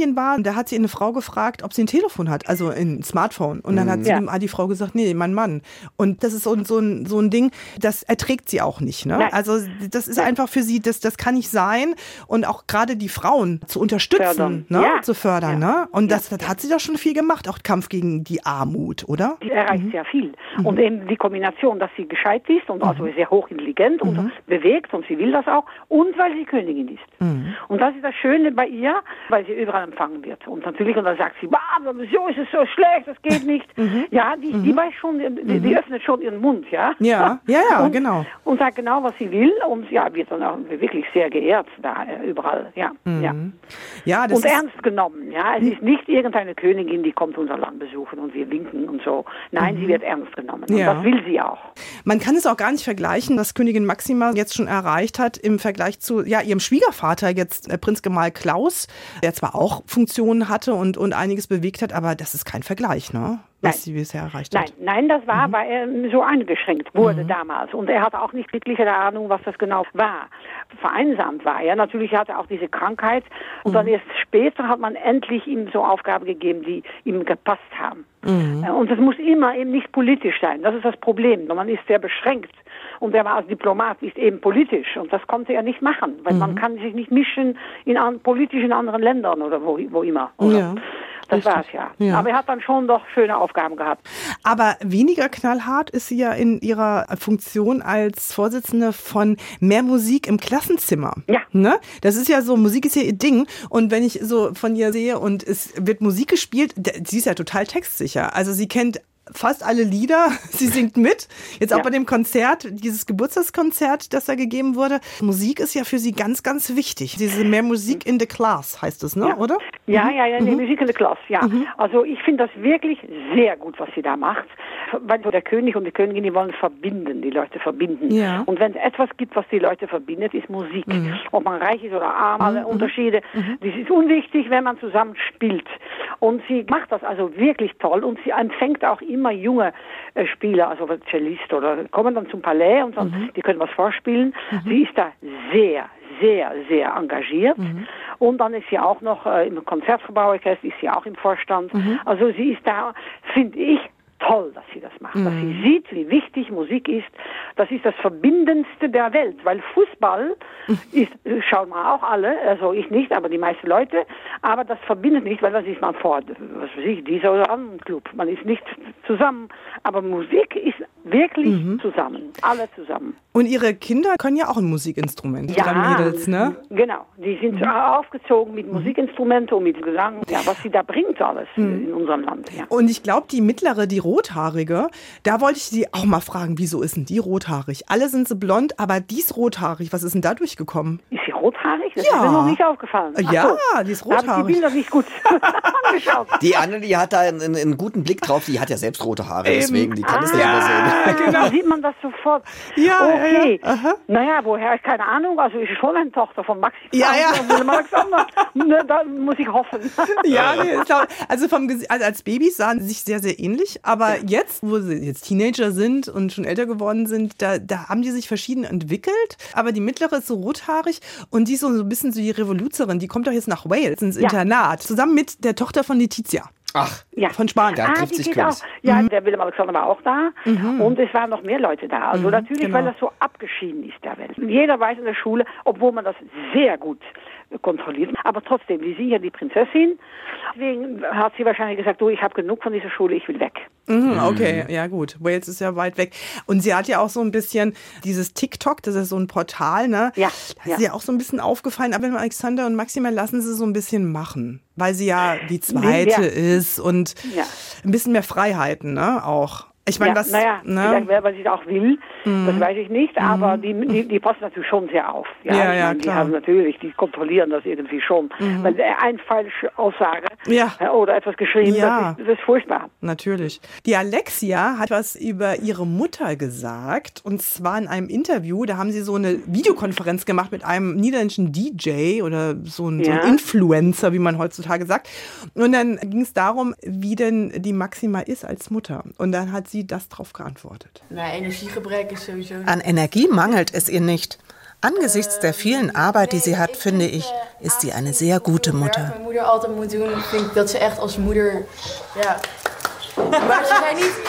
da hat sie eine Frau gefragt, ob sie ein Telefon hat, also ein Smartphone. Und dann hat, sie, ja. hat die Frau gesagt, nee, mein Mann. Und das ist so, so, ein, so ein Ding, das erträgt sie auch nicht. Ne? Also das ist Nein. einfach für sie, das, das kann nicht sein. Und auch gerade die Frauen zu unterstützen, ne? ja. zu fördern. Ja. Ne? Und das, das hat sie doch schon viel gemacht, auch Kampf gegen die Armut, oder? Die erreicht mhm. sehr viel. Mhm. Und eben die Kombination, dass sie gescheit ist und mhm. also sehr hochintelligent und mhm. bewegt und sie will das auch und weil sie Königin ist. Mhm. Und das ist das Schöne bei ihr, weil sie überall empfangen wird. Und natürlich, und dann sagt sie, so ist es so schlecht, das geht nicht. Mhm. Ja, die, mhm. die weiß schon, die, die öffnet schon ihren Mund, ja. Ja, ja, ja, und, genau. Und sagt genau, was sie will und ja, wird dann auch wirklich sehr geehrt da überall, ja. Mhm. ja. ja das und ernst genommen, ja. Es ist nicht irgendeine Königin, die kommt unser Land besuchen und wir winken und so. Nein, mhm. sie wird ernst genommen. Und ja. das will sie auch. Man kann es auch gar nicht vergleichen, was Königin Máxima jetzt schon erreicht hat im Vergleich zu ja, ihrem Schwiegervater, jetzt äh, Prinzgemahl Klaus, der zwar auch Funktionen hatte und, und einiges bewegt hat, aber das ist kein Vergleich, ne? Was nein. sie bisher erreicht hat. Nein, nein, das war, mhm. weil er so eingeschränkt wurde mhm. damals. Und er hatte auch nicht wirklich eine Ahnung, was das genau war. Vereinsamt war er. Natürlich hatte er auch diese Krankheit. Und mhm. dann erst später hat man endlich ihm so Aufgaben gegeben, die ihm gepasst haben. Mhm. Und das muss immer eben nicht politisch sein. Das ist das Problem. Man ist sehr beschränkt. Und er war als Diplomat ist eben politisch. Und das konnte er nicht machen. Weil mhm. man kann sich nicht mischen in an, politisch in anderen Ländern oder wo, wo immer. Oder? Ja. Das war's ja. ja. Aber er hat dann schon doch schöne Aufgaben gehabt. Aber weniger knallhart ist sie ja in ihrer Funktion als Vorsitzende von Mehr Musik im Klassenzimmer. Ja. Ne? Das ist ja so, Musik ist ja ihr Ding. Und wenn ich so von ihr sehe und es wird Musik gespielt, sie ist ja total textsicher. Also sie kennt fast alle Lieder, sie singt mit. Jetzt auch ja. bei dem Konzert, dieses Geburtstagskonzert, das da gegeben wurde. Musik ist ja für sie ganz, ganz wichtig. Diese Mehr Musik in the Class heißt es, ne? Ja. Oder? Ja, mhm. ja, ja, die mhm. Musik in the Class, ja. Mhm. Also ich finde das wirklich sehr gut, was sie da macht. Weil der König und die Königin, die wollen verbinden, die Leute verbinden. Ja. Und wenn es etwas gibt, was die Leute verbindet, ist Musik. Mhm. Ob man reich ist oder arm, alle mhm. Unterschiede. Mhm. Das ist unwichtig, wenn man zusammen spielt. Und sie macht das also wirklich toll und sie empfängt auch immer junge äh, Spieler, also Cellist oder kommen dann zum Palais und dann, mhm. die können was vorspielen. Mhm. Sie ist da sehr, sehr, sehr engagiert. Mhm. Und dann ist sie auch noch äh, im Konzertgebauorchester, ist sie auch im Vorstand. Mhm. Also sie ist da, finde ich, toll, dass sie das macht, mhm. dass sie sieht, wie wichtig Musik ist. Das ist das Verbindendste der Welt, weil Fußball ist, schauen wir auch alle, also ich nicht, aber die meisten Leute, aber das verbindet nicht, weil das ist man vor, was weiß ich, dieser oder anderen Club. Man ist nicht zusammen, aber Musik ist wirklich mhm. zusammen, alle zusammen. Und ihre Kinder können ja auch ein Musikinstrument, ja, Mädels, ne? Genau, die sind mhm. aufgezogen mit Musikinstrumenten und mit Gesang, ja, was sie da bringt alles mhm. in unserem Land. Ja. Und ich glaube, die mittlere, die Rothaarige, da wollte ich Sie auch mal fragen, wieso ist denn die rothaarig? Alle sind so blond, aber die ist rothaarig. Was ist denn da durchgekommen? Ist sie rothaarig? Das ja. ist mir noch nicht aufgefallen. Ach ja, so. die ist rothaarig. Da habe ich die Bilder nicht gut angeschaut. Die Annelie hat da einen, einen guten Blick drauf. Die hat ja selbst rote Haare, Eben. deswegen, die kann ah, das nicht übersehen. Ja, genau. Da sieht man das sofort. Ja, okay. Ja, ja. Naja, woher? Keine Ahnung. Also ich schon eine Tochter von Maxi. Ja, ja. Alexander. Da muss ich hoffen. Ja, nee, also, vom, also als Babys sahen sie sich sehr, sehr ähnlich. Aber ja. jetzt, wo sie jetzt Teenager sind und schon älter geworden sind, da, da haben die sich verschieden entwickelt. Aber die mittlere ist so rothaarig und die ist so ein bisschen so die Revoluzerin. Die kommt doch jetzt nach Wales ins ja. Internat. Zusammen mit der Tochter von Letizia. Ach, ja. von Spanien. Ah, die geht auch. Ja, mhm. der Willem Alexander war auch da mhm. und es waren noch mehr Leute da. Also mhm, natürlich, genau. weil das so abgeschieden ist, der Welt. Jeder weiß in der Schule, obwohl man das sehr gut kontrolliert, aber trotzdem, die sind ja die Prinzessin. Deswegen hat sie wahrscheinlich gesagt, du, ich habe genug von dieser Schule, ich will weg. Mhm, okay, ja gut. Wales ist ja weit weg. Und sie hat ja auch so ein bisschen dieses TikTok, das ist so ein Portal, ne? Ja. Das ist ja auch so ein bisschen aufgefallen. Aber Alexander und Maxima lassen sie so ein bisschen machen, weil sie ja die Zweite ja. ist und ja. ein bisschen mehr Freiheiten, ne? Auch. Ich meine, ja, was... Naja, ne? vielleicht, weil sie es auch will, mm. das weiß ich nicht, aber mm. die, die, die passen natürlich schon sehr auf. Ja, ja, ich ja meine, klar. Die haben natürlich, die kontrollieren das irgendwie schon. Mm. Weil eine falsche Aussage ja. oder etwas geschrieben, ja. das, ist, das ist furchtbar. Natürlich. Die Alexia hat was über ihre Mutter gesagt, und zwar in einem Interview, da haben sie so eine Videokonferenz gemacht mit einem niederländischen D J oder so ein, ja. so ein Influencer, wie man heutzutage sagt. Und dann ging es darum, wie denn die Maxima ist als Mutter. Und dann hat sie das drauf geantwortet. Na, Energiegebrek ist sowieso. An Energie mangelt es ihr nicht. Angesichts der vielen Arbeit, die sie hat, finde ich, ist sie eine sehr gute Mutter. Mijn moeder altijd moet doen, vind ik dat ze echt als moeder, ja. Maar ze zijn niet.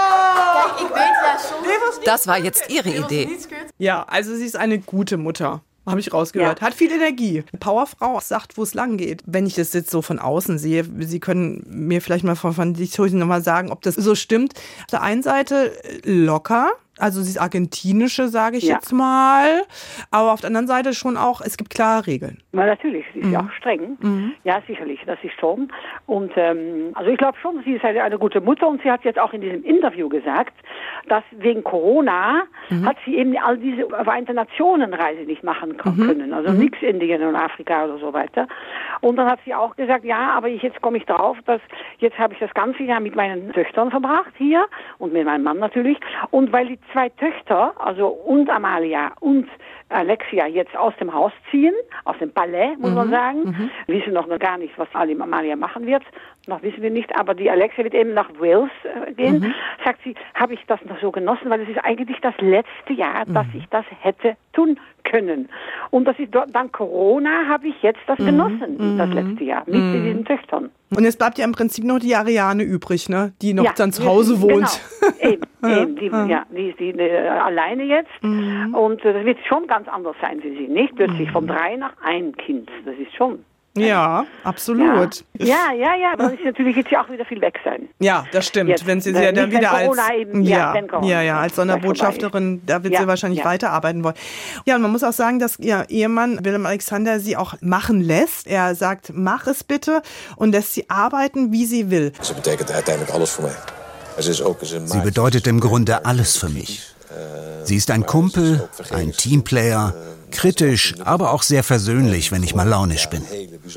Kijk, ik weet ja soms. Das war jetzt ihre Idee. Ja, also sie ist eine gute Mutter. Habe ich rausgehört. Ja. Hat viel Energie. Powerfrau sagt, wo es lang geht. Wenn ich das jetzt so von außen sehe, Sie können mir vielleicht mal von, von dich nochmal sagen, ob das so stimmt. Auf der einen Seite locker. Also sie ist argentinische, sage ich Ja. jetzt mal. Aber auf der anderen Seite schon auch, es gibt klare Regeln. Na, natürlich, sie ist Mhm. ja auch streng. Mhm. Ja, sicherlich, das ist schon. Und ähm, also ich glaube schon, sie ist eine, eine gute Mutter und sie hat jetzt auch in diesem Interview gesagt, dass wegen Corona Mhm. hat sie eben all diese Vereinten Nationen Reise nicht machen k- Mhm. können. Also Mhm. nichts Indien und Afrika oder so weiter. Und dann hat sie auch gesagt, ja, aber ich, jetzt komme ich drauf, dass jetzt habe ich das ganze Jahr mit meinen Töchtern verbracht hier und mit meinem Mann natürlich. Und weil die zwei Töchter, also und Amalia und Alexia jetzt aus dem Haus ziehen, aus dem Palais, muss Mhm. man sagen. Mhm. Wir wissen noch gar nicht, was Ali Amalia machen wird. Noch wissen wir nicht, aber die Alexia wird eben nach Wales äh, gehen. Mhm. Sagt sie, habe ich das noch so genossen, weil es ist eigentlich das letzte Jahr, dass ich das hätte tun können. Und das ist dort, dank Corona habe ich jetzt das genossen, das letzte Jahr, mit Mhm. diesen Töchtern. Und jetzt bleibt ja im Prinzip noch die Ariane übrig, ne? Die noch Ja, dann zu die- Hause wohnt. Genau, eben, eben, die, ja, die ist die, äh, alleine jetzt und äh, das wird schon ganz anders sein für sie, nicht? Plötzlich von drei nach ein Kind, das ist schon. Ja, absolut. Ja, ja, ja, aber es ist natürlich jetzt ja auch wieder viel weg sein. Ja, das stimmt. Jetzt, wenn sie äh, ja dann nicht, wenn wieder als Corona eben- ja, ja, wenn Corona ja, ja, als Sonderbotschafterin, da wird Ja, sie wahrscheinlich ja. weiterarbeiten wollen. Ja, und man muss auch sagen, dass ihr Ehemann Willem Alexander sie auch machen lässt. Er sagt, mach es bitte und lässt sie arbeiten, wie sie will. Ze betekent uiteindelijk alles voor mij. Ze is ook eens een Sie bedeutet im Grunde alles für mich. Sie ist ein Kumpel, ein Teamplayer, kritisch, aber auch sehr versöhnlich, wenn ich mal launisch bin.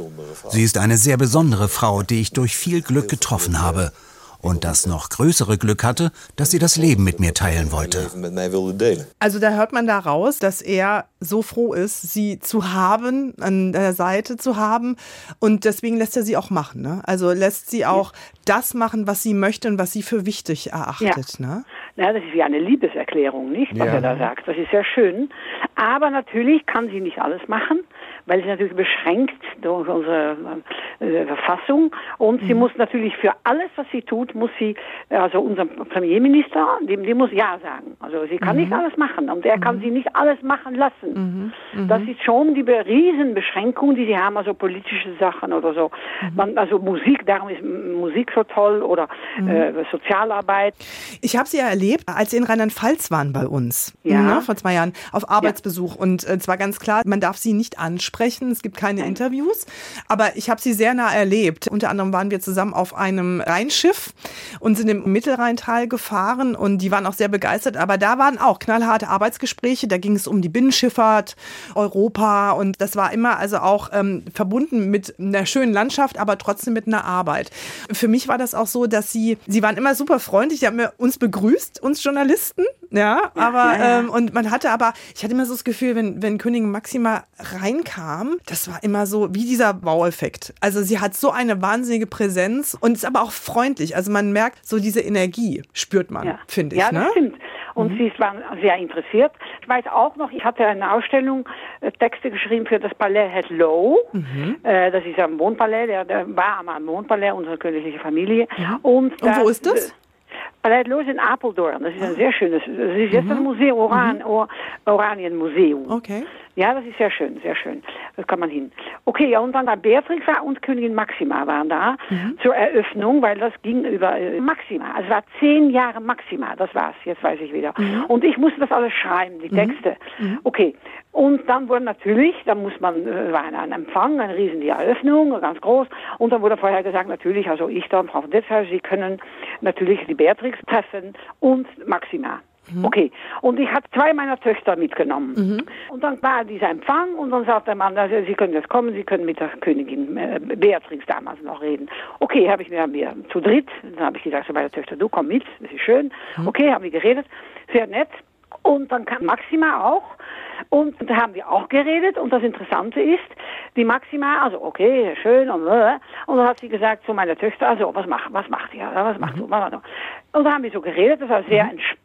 Sie ist eine sehr besondere Frau, die ich durch viel Glück getroffen habe und das noch größere Glück hatte, dass sie das Leben mit mir teilen wollte. met mij wilde delen. Also da hört man da raus, dass er so froh ist, sie zu haben, an der Seite zu haben und deswegen lässt er sie auch machen. Ne? Also lässt sie auch das machen, was sie möchte und was sie für wichtig erachtet. Ne? Ja, das ist wie eine Liebeserklärung, nicht, was Ja. er da sagt. Das ist sehr schön. Aber natürlich kann sie nicht alles machen, weil sie natürlich beschränkt durch unsere äh, Verfassung. Und sie muss natürlich für alles, was sie tut, muss sie, also unser Premierminister, dem, dem muss Ja sagen. Also sie kann Mhm. nicht alles machen und er kann sie nicht alles machen lassen. Mhm. Mhm. Das ist schon die Be- Riesenbeschränkung, die sie haben, also politische Sachen oder so. Man, also Musik, darum ist M- Musik so toll oder äh, Sozialarbeit. Ich habe sie ja erlebt, als sie in Rheinland-Pfalz waren bei uns, Ja. ne, vor zwei Jahren, auf Arbeitsbesuch. Und äh, zwar ganz klar, man darf sie nicht ansprechen, es gibt keine Interviews, aber ich habe sie sehr nah erlebt. Unter anderem waren wir zusammen auf einem Rheinschiff und sind im Mittelrheintal gefahren und die waren auch sehr begeistert, aber da waren auch knallharte Arbeitsgespräche, da ging es um die Binnenschifffahrt, Europa und das war immer also auch ähm, verbunden mit einer schönen Landschaft, aber trotzdem mit einer Arbeit. Für mich war das auch so, dass sie, sie waren immer super freundlich, die haben mir uns begrüßt, uns Journalisten, ja, aber ja, ja. Ähm, und man hatte aber, ich hatte immer so das Gefühl, wenn, wenn Königin Máxima reinkam, das war immer so wie dieser Wow-Effekt. Also sie hat so eine wahnsinnige Präsenz und ist aber auch freundlich. Also man merkt so diese Energie, spürt man, Ja. finde ich. Ja, das ne? stimmt. Und sie ist- war sehr interessiert. Ich weiß auch noch, ich hatte eine Ausstellung, äh, Texte geschrieben für das Palais Hello. Mhm. Äh, das ist am Wohnpalais, der, der war am Wohnpalais unserer königlichen Familie. Und, Und wo ist das? Palais Hello ist in Apeldoorn. Das ist ein sehr schönes, das ist jetzt ein Museum, Oran, Or, Oranienmuseum. Okay. Ja, das ist sehr schön, sehr schön. Das kann man hin. Okay, ja, und dann da Beatrix war und Königin Máxima waren da zur Eröffnung, weil das ging über äh, Máxima. Also es war zehn Jahre Máxima, das war's, jetzt weiß ich wieder. Und ich musste das alles schreiben, die Texte. Okay, und dann wurde natürlich, da muss man, äh, war ein Empfang, eine riesen die Eröffnung, ganz groß, und dann wurde vorher gesagt, natürlich, also ich dann, Frau von Detzhaus, Sie können natürlich die Beatrix treffen und Máxima. Okay, und ich hatte zwei meiner Töchter mitgenommen. Und dann war dieser Empfang und dann sagte der Mann, also, Sie können jetzt kommen, Sie können mit der Königin äh, Beatrix damals noch reden. Okay, habe ich mir, mir zu dritt, dann habe ich gesagt, so meine Töchter, du komm mit, das ist schön. Okay, haben wir geredet, sehr nett. Und dann kam Máxima auch und da haben wir auch geredet und das Interessante ist, die Máxima, also okay, schön und äh, und dann hat sie gesagt zu meiner Töchter, also was macht, was macht ihr, was macht du, was macht du? Und da haben wir so geredet, das war sehr entspannt.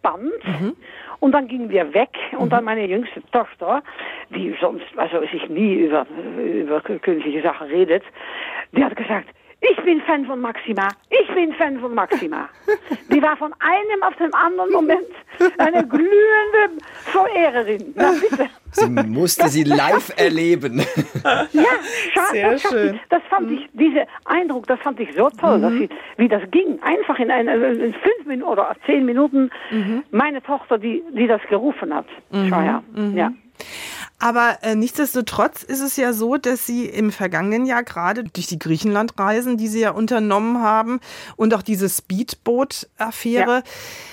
entspannt. Mhm. Und dann gingen wir weg und dann meine jüngste Tochter, die sonst also sich nie über, über königliche Sachen redet, die hat gesagt, ich bin Fan von Maxima, ich bin Fan von Maxima. Die war von einem auf den anderen Moment eine glühende Verehrerin. Na bitte. Sie musste sie live erleben. Ja, schade. Sehr das, schön. das fand ich, dieser Eindruck, das fand ich so toll, mhm. dass sie, wie das ging. Einfach in, ein, in fünf Minuten oder zehn Minuten mhm. meine Tochter, die, die das gerufen hat. Mhm. Schau her. Mhm. Ja. Aber äh, nichtsdestotrotz ist es ja so, dass Sie im vergangenen Jahr gerade durch die Griechenlandreisen, die Sie ja unternommen haben und auch diese Speedboot-Affäre, ja.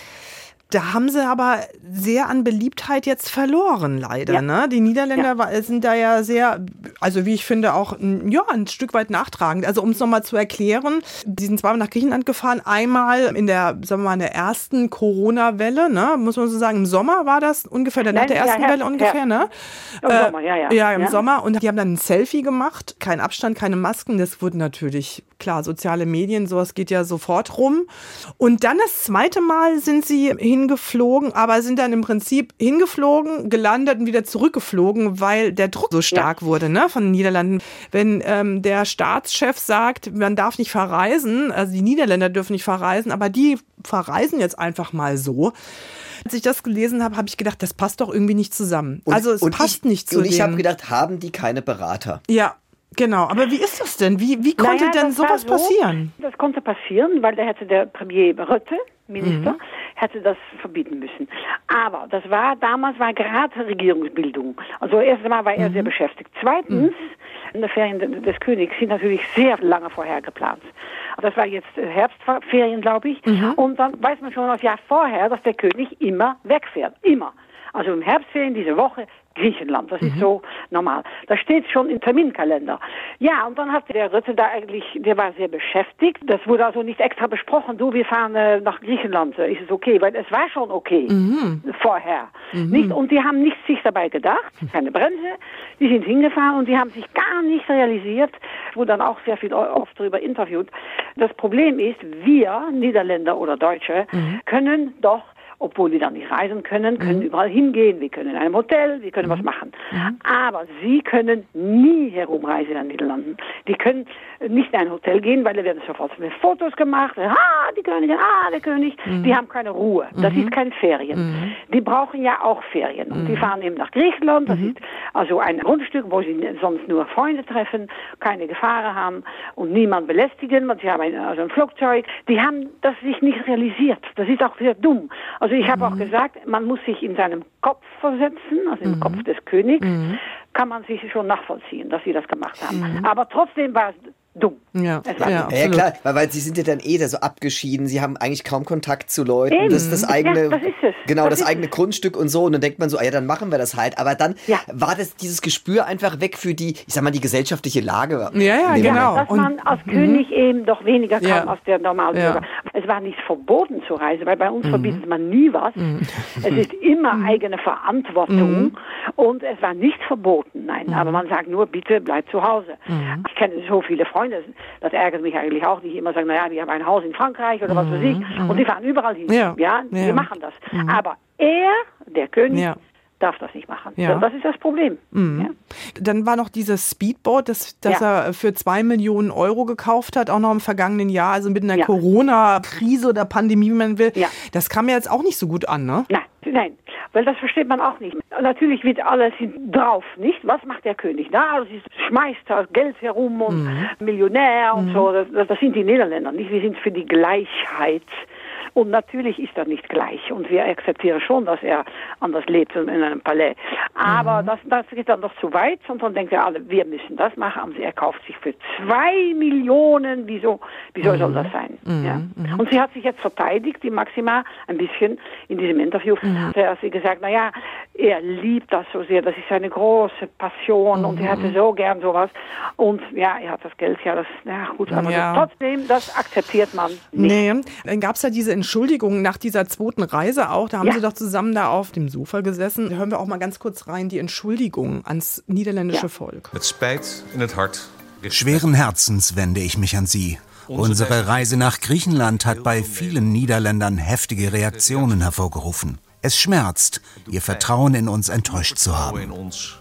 Da haben sie aber sehr an Beliebtheit jetzt verloren, leider. Ja. Ne? Die Niederländer ja. sind da ja sehr, also wie ich finde, auch ja, ein Stück weit nachtragend. Also um es nochmal zu erklären, die sind zweimal nach Griechenland gefahren. Einmal in der, sagen wir mal, in der ersten Corona-Welle, ne? Muss man so sagen, im Sommer war das ungefähr, nach der ersten ja, Welle ungefähr, ja. ne? Im äh, Sommer, ja, ja. Ja, im ja. Sommer. Und die haben dann ein Selfie gemacht, kein Abstand, keine Masken. Das wurde natürlich, klar, soziale Medien, sowas geht ja sofort rum. Und dann das zweite Mal sind sie hin hingeflogen, aber sind dann im Prinzip hingeflogen, gelandet und wieder zurückgeflogen, weil der Druck so stark ja. wurde, ne, von den Niederlanden. Wenn ähm, der Staatschef sagt, man darf nicht verreisen, also die Niederländer dürfen nicht verreisen, aber die verreisen jetzt einfach mal so. Als ich das gelesen habe, habe ich gedacht, das passt doch irgendwie nicht zusammen. Und, also es passt ich, nicht zu Und ich denen. habe gedacht, haben die keine Berater? Ja. Genau, aber wie ist das denn? Wie, wie konnte naja, denn sowas so, passieren? Das konnte passieren, weil da hätte der Premier Rutte, Minister, mhm. hätte das verbieten müssen. Aber das war, damals war gerade Regierungsbildung. Also erst einmal war er mhm. sehr beschäftigt. Zweitens, mhm. die Ferien des Königs sind natürlich sehr lange vorher geplant. Das war jetzt Herbstferien, glaube ich. Mhm. Und dann weiß man schon das Jahr vorher, dass der König immer wegfährt. Immer. Also im Herbstferien diese Woche Griechenland, das mhm. ist so normal. Das steht schon im Terminkalender. Ja, und dann hat der Rutte da eigentlich, der war sehr beschäftigt. Das wurde also nicht extra besprochen. Du, wir fahren äh, nach Griechenland. Ist es okay? Weil es war schon okay mhm. vorher. Mhm. Nicht? Und die haben nichts sich dabei gedacht. Keine Bremse. Die sind hingefahren und die haben sich gar nicht realisiert. Ich wurde dann auch sehr viel oft darüber interviewt. Das Problem ist, wir, Niederländer oder Deutsche, mhm. können doch, obwohl wir dann nicht reisen können, können mhm. überall hingehen. Wir können in einem Hotel, wir können mhm. was machen. Mhm. Aber sie können nie herumreisen in den Niederlanden. Die können nicht in ein Hotel gehen, weil da werden sofort Fotos gemacht. Ah, die Königin, ah, der König. Mhm. Die haben keine Ruhe. Das mhm. ist keine Ferien. Mhm. Die brauchen ja auch Ferien. Und mhm. die fahren eben nach Griechenland. Das mhm. ist also ein Grundstück, wo sie sonst nur Freunde treffen, keine Gefahren haben und niemand belästigen, weil sie haben ein, also ein Flugzeug. Die haben das sich nicht realisiert. Das ist auch sehr dumm. Also ich habe mhm. auch gesagt, man muss sich in seinem Kopf versetzen, also im mhm. Kopf des Königs, mhm. kann man sich schon nachvollziehen, dass sie das gemacht haben. Mhm. Aber trotzdem war es dumm. Ja, es war ja, dumm. ja klar, weil, weil sie sind ja dann eh da so abgeschieden, sie haben eigentlich kaum Kontakt zu Leuten, Eben. das ist das eigene, ja, das ist es. genau, das, das eigene es. Grundstück und so und dann denkt man so, ah ja, dann machen wir das halt, aber dann ja. war das dieses Gespür einfach weg für die, ich sag mal, die gesellschaftliche Lage. Ja, ja, genau. Dass man und, als König eben doch weniger kann ja. als der Normalbürger. Ja. Es war nicht verboten zu reisen, weil bei uns mhm. verbietet man nie was. Mhm. Es ist immer mhm. eigene Verantwortung mhm. und es war nicht verboten, nein, mhm. aber man sagt nur, bitte bleib zu Hause. Mhm. Ich kenne so viele Freunde, das ärgert mich eigentlich auch, die immer sagen, naja, die haben ein Haus in Frankreich oder was weiß ich und die fahren überall hin. Ja, ja, ja. wir machen das. Mhm. Aber er, der König, ja. darf das nicht machen. Ja. Das ist das Problem. Mhm. Ja. Dann war noch dieses Speedboat, das, das ja. er für zwei Millionen Euro gekauft hat, auch noch im vergangenen Jahr, also mit einer ja. Corona-Krise oder Pandemie, wie man will. Ja. Das kam ja jetzt auch nicht so gut an, ne? Nein, nein. Weil das versteht man auch nicht. Natürlich wird alles drauf, nicht? Was macht der König? Na, also schmeißt das Geld herum und mhm. Millionär und mhm. so. Das, das sind die Niederländer, nicht? Wir sind für die Gleichheit. Und natürlich ist er nicht gleich. Und wir akzeptieren schon, dass er anders lebt in einem Palais. Aber mhm. das, das geht dann doch zu weit. Und dann denkt er alle, wir müssen das machen. Und er kauft sich für zwei Millionen. Wieso, wieso mhm. soll das sein? Mhm. Ja. Mhm. Und sie hat sich jetzt verteidigt, die Maxima, ein bisschen in diesem Interview. Mhm. Da hat sie gesagt, naja, er liebt das so sehr. Das ist seine große Passion. Mhm. Und er hatte so gern sowas. Und ja, er hat das Geld. Ja, das, ja gut. Aber ja. das, trotzdem, das akzeptiert man nicht. Nee, dann gab es ja diese Entschuldigung nach dieser zweiten Reise auch. Da haben ja. sie doch zusammen da auf dem Sofa gesessen. Da hören wir auch mal ganz kurz rein, die Entschuldigung ans niederländische ja. Volk. Mit Spijt in het hart. Schweren Herzens wende ich mich an Sie Unsere Reise nach Griechenland hat bei vielen Niederländern heftige Reaktionen hervorgerufen. Es schmerzt, ihr Vertrauen in uns enttäuscht zu haben.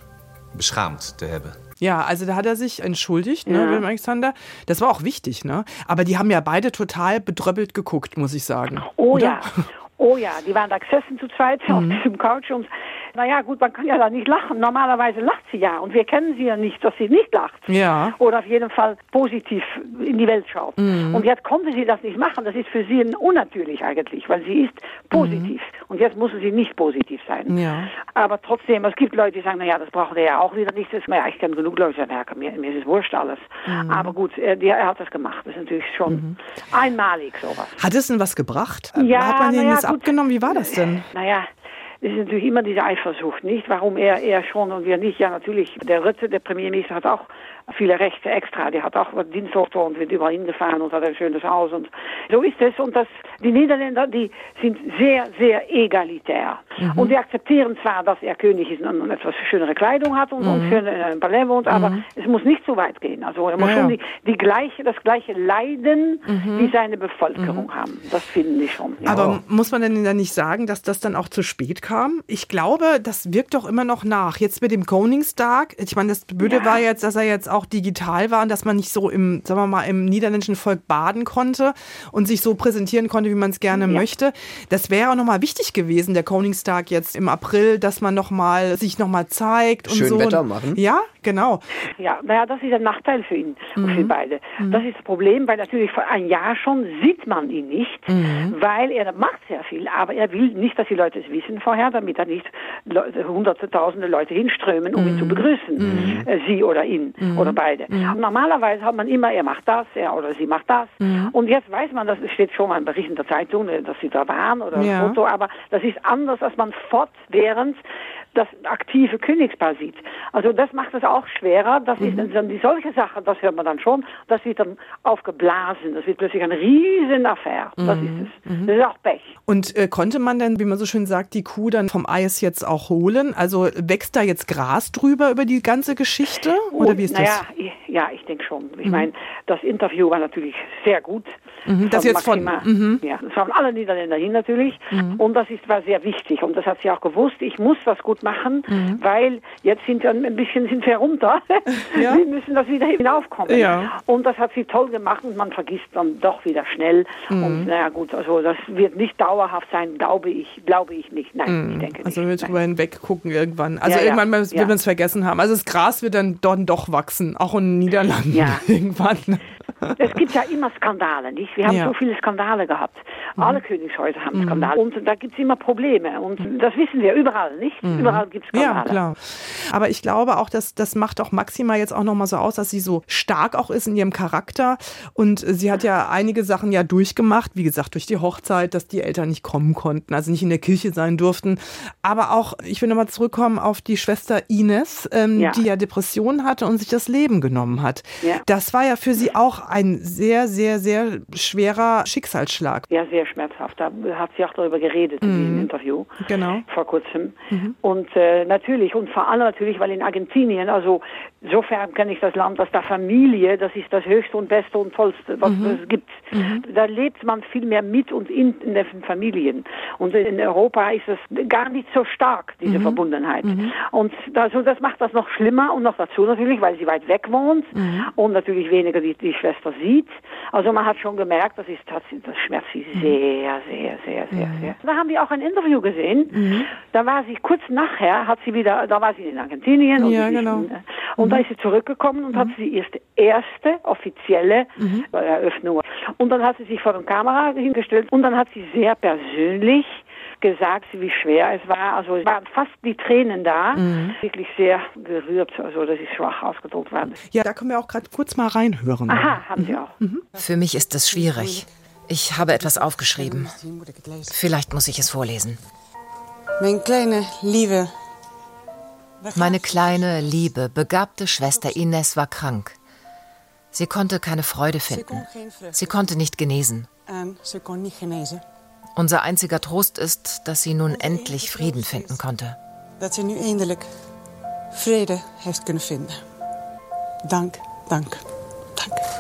Ja, also da hat er sich entschuldigt, ne, Ja. Willem Alexander. Das war auch wichtig, ne? Aber die haben ja beide total bedröppelt geguckt, muss ich sagen. Oh Oder? ja, oh ja, die waren da gesessen zu zweit auf Mhm. diesem Couch und naja gut, man kann ja da nicht lachen. Normalerweise lacht sie ja und wir kennen sie ja nicht, dass sie nicht lacht. Ja. Oder auf jeden Fall positiv in die Welt schaut. Mhm. Und jetzt konnte sie das nicht machen. Das ist für sie unnatürlich eigentlich, weil sie ist positiv. Und jetzt muss sie nicht positiv sein. Ja. Aber trotzdem, es gibt Leute, die sagen, naja, das braucht er ja auch wieder nicht. Das, naja, ich kenne genug Leute, die sagen, mir, mir ist es wurscht alles. Mhm. Aber gut, er, der, er hat das gemacht. Das ist natürlich schon einmalig sowas. Hat es denn was gebracht? Ja, hat man denen na ja, das gut. abgenommen? Wie war das denn? Naja, es ist natürlich immer diese Eifersucht, nicht? Warum er, er schon und wir nicht? Ja, natürlich, der Rutte, der Premierminister, hat auch viele Rechte extra. Der hat auch was Dienstauto und wird überall hingefahren und hat ein schönes Haus. Und so ist es. Und das, die Niederländer, die sind sehr, sehr egalitär. Mhm. Und die akzeptieren zwar, dass er König ist und etwas schönere Kleidung hat und, Mhm. und schön in einem Palais wohnt, aber Mhm. es muss nicht so weit gehen. Also er muss Ja, schon ja. die, die gleiche, das gleiche Leiden Mhm. wie seine Bevölkerung haben. Das finden die schon. Ja. Aber muss man denn dann nicht sagen, dass das dann auch zu spät kam? Ich glaube, das wirkt doch immer noch nach. Jetzt mit dem Koningstag, ich meine, das Blöde Ja. war jetzt, dass er jetzt auch digital war und dass man nicht so im, sagen wir mal, im niederländischen Volk baden konnte und sich so präsentieren konnte, wie man es gerne Ja. möchte. Das wäre auch nochmal wichtig gewesen, der Koningstag jetzt im April, dass man noch mal, sich nochmal zeigt und Schön so. Wetter machen. Ja, genau. Ja, naja, das ist ein Nachteil für ihn und Mhm. für beide. Mhm. Das ist das Problem, weil natürlich vor ein Jahr schon sieht man ihn nicht, Mhm. weil er macht sehr viel, aber er will nicht, dass die Leute es wissen vorher, damit er nicht Leute, hunderte, tausende Leute hinströmen, um ihn zu begrüßen, äh, sie oder ihn oder beide. Und normalerweise hat man immer, er macht das, er oder sie macht das. Und jetzt weiß man, das steht schon mal ein Bericht in der Zeitung, äh, dass sie da waren oder Ja. ein Foto, aber das ist anders, als man fortwährend das aktive Königspaar sieht. Also das macht es auch schwerer. Das ist dann die solche Sache, das hört man dann schon. Das wird dann aufgeblasen. Das wird plötzlich eine riesen Affäre. Das ist es. Das ist auch Pech. Und äh, konnte man denn, wie man so schön sagt, die Kuh dann vom Eis jetzt auch holen? Also wächst da jetzt Gras drüber über die ganze Geschichte? Oder wie ist naja, das? ich, ja, ich denke schon. Ich Mhm. meine, das Interview war natürlich sehr gut. Mhm, das jetzt von- Maxima, mhm. ja, das waren alle Niederländer hin natürlich. Mhm. Und das ist, war sehr wichtig. Und das hat sie auch gewusst. Ich muss das gut machen, Mhm. weil jetzt sind wir ein bisschen sind wir runter. Ja. Wir müssen das wieder hinaufkommen. Ja. Und das hat sie toll gemacht und man vergisst dann doch wieder schnell. Mhm. Und naja gut, also das wird nicht dauerhaft sein, glaube ich, glaube ich nicht. Nein, ich denke nicht. Also wir drüber hinweg gucken irgendwann. Also Ja, ja. irgendwann wird Ja. man es vergessen haben. Also das Gras wird dann dort doch wachsen, auch in den Niederlanden Ja. irgendwann. Es gibt ja immer Skandale, nicht? Wir haben Ja. so viele Skandale gehabt. Alle Königshäuser haben Skandale. Und da gibt es immer Probleme. Und das wissen wir überall, nicht? Mhm. Überall gibt es Skandale. Ja, klar. Aber ich glaube auch, dass das macht auch Maxima jetzt auch nochmal so aus, dass sie so stark auch ist in ihrem Charakter. Und sie hat ja einige Sachen ja durchgemacht. Wie gesagt, durch die Hochzeit, dass die Eltern nicht kommen konnten, also nicht in der Kirche sein durften. Aber auch, ich will nochmal zurückkommen auf die Schwester Ines, ähm, Ja. die ja Depressionen hatte und sich das Leben genommen hat. Ja. Das war ja für sie auch ein sehr, sehr, sehr schwerer Schicksalsschlag. Ja, sehr schmerzhaft. Da hat sie auch darüber geredet in diesem Interview Genau. vor kurzem. Und äh, natürlich, und vor allem natürlich, weil in Argentinien, also sofern kenne ich das Land, dass da Familie, das ist das Höchste und Beste und Tollste, was Mhm. es gibt. Da lebt man viel mehr mit und in, in den Familien. Und in Europa ist es gar nicht so stark, diese Mhm. Verbundenheit. Und also das macht das noch schlimmer und noch dazu natürlich, weil sie weit weg wohnt und natürlich weniger die, die Schwester sieht. Also man hat schon gemerkt, das, ist, das, das schmerzt sie sehr, sehr, sehr, sehr, sehr. Da haben wir auch ein Interview gesehen. Da war sie kurz nachher, hat sie wieder, da war sie in Argentinien und, Ja, sie ist genau. in, und da ist sie zurückgekommen und hat sie ihre erste offizielle Eröffnung. Und dann hat sie sich vor der Kamera hingestellt und dann hat sie sehr persönlich gesagt, wie schwer es war. Also es waren fast die Tränen da. Wirklich sehr gerührt. Also das ist schwach ausgedrückt worden. Ja, da können wir auch gerade kurz mal reinhören. Aha, haben Sie auch. Für mich ist es schwierig. Ich habe etwas aufgeschrieben. Vielleicht muss ich es vorlesen. Mijn kleine, lieve. Meine kleine, liebe, begabte Schwester Ines war krank. Sie konnte keine Freude finden. Sie konnte nicht genesen. En ze kon niet genezen. Unser einziger Trost ist, dass sie nun endlich Frieden finden konnte. Dat ze nu eindelijk vrede heeft kunnen vinden. Dank, dank, dank.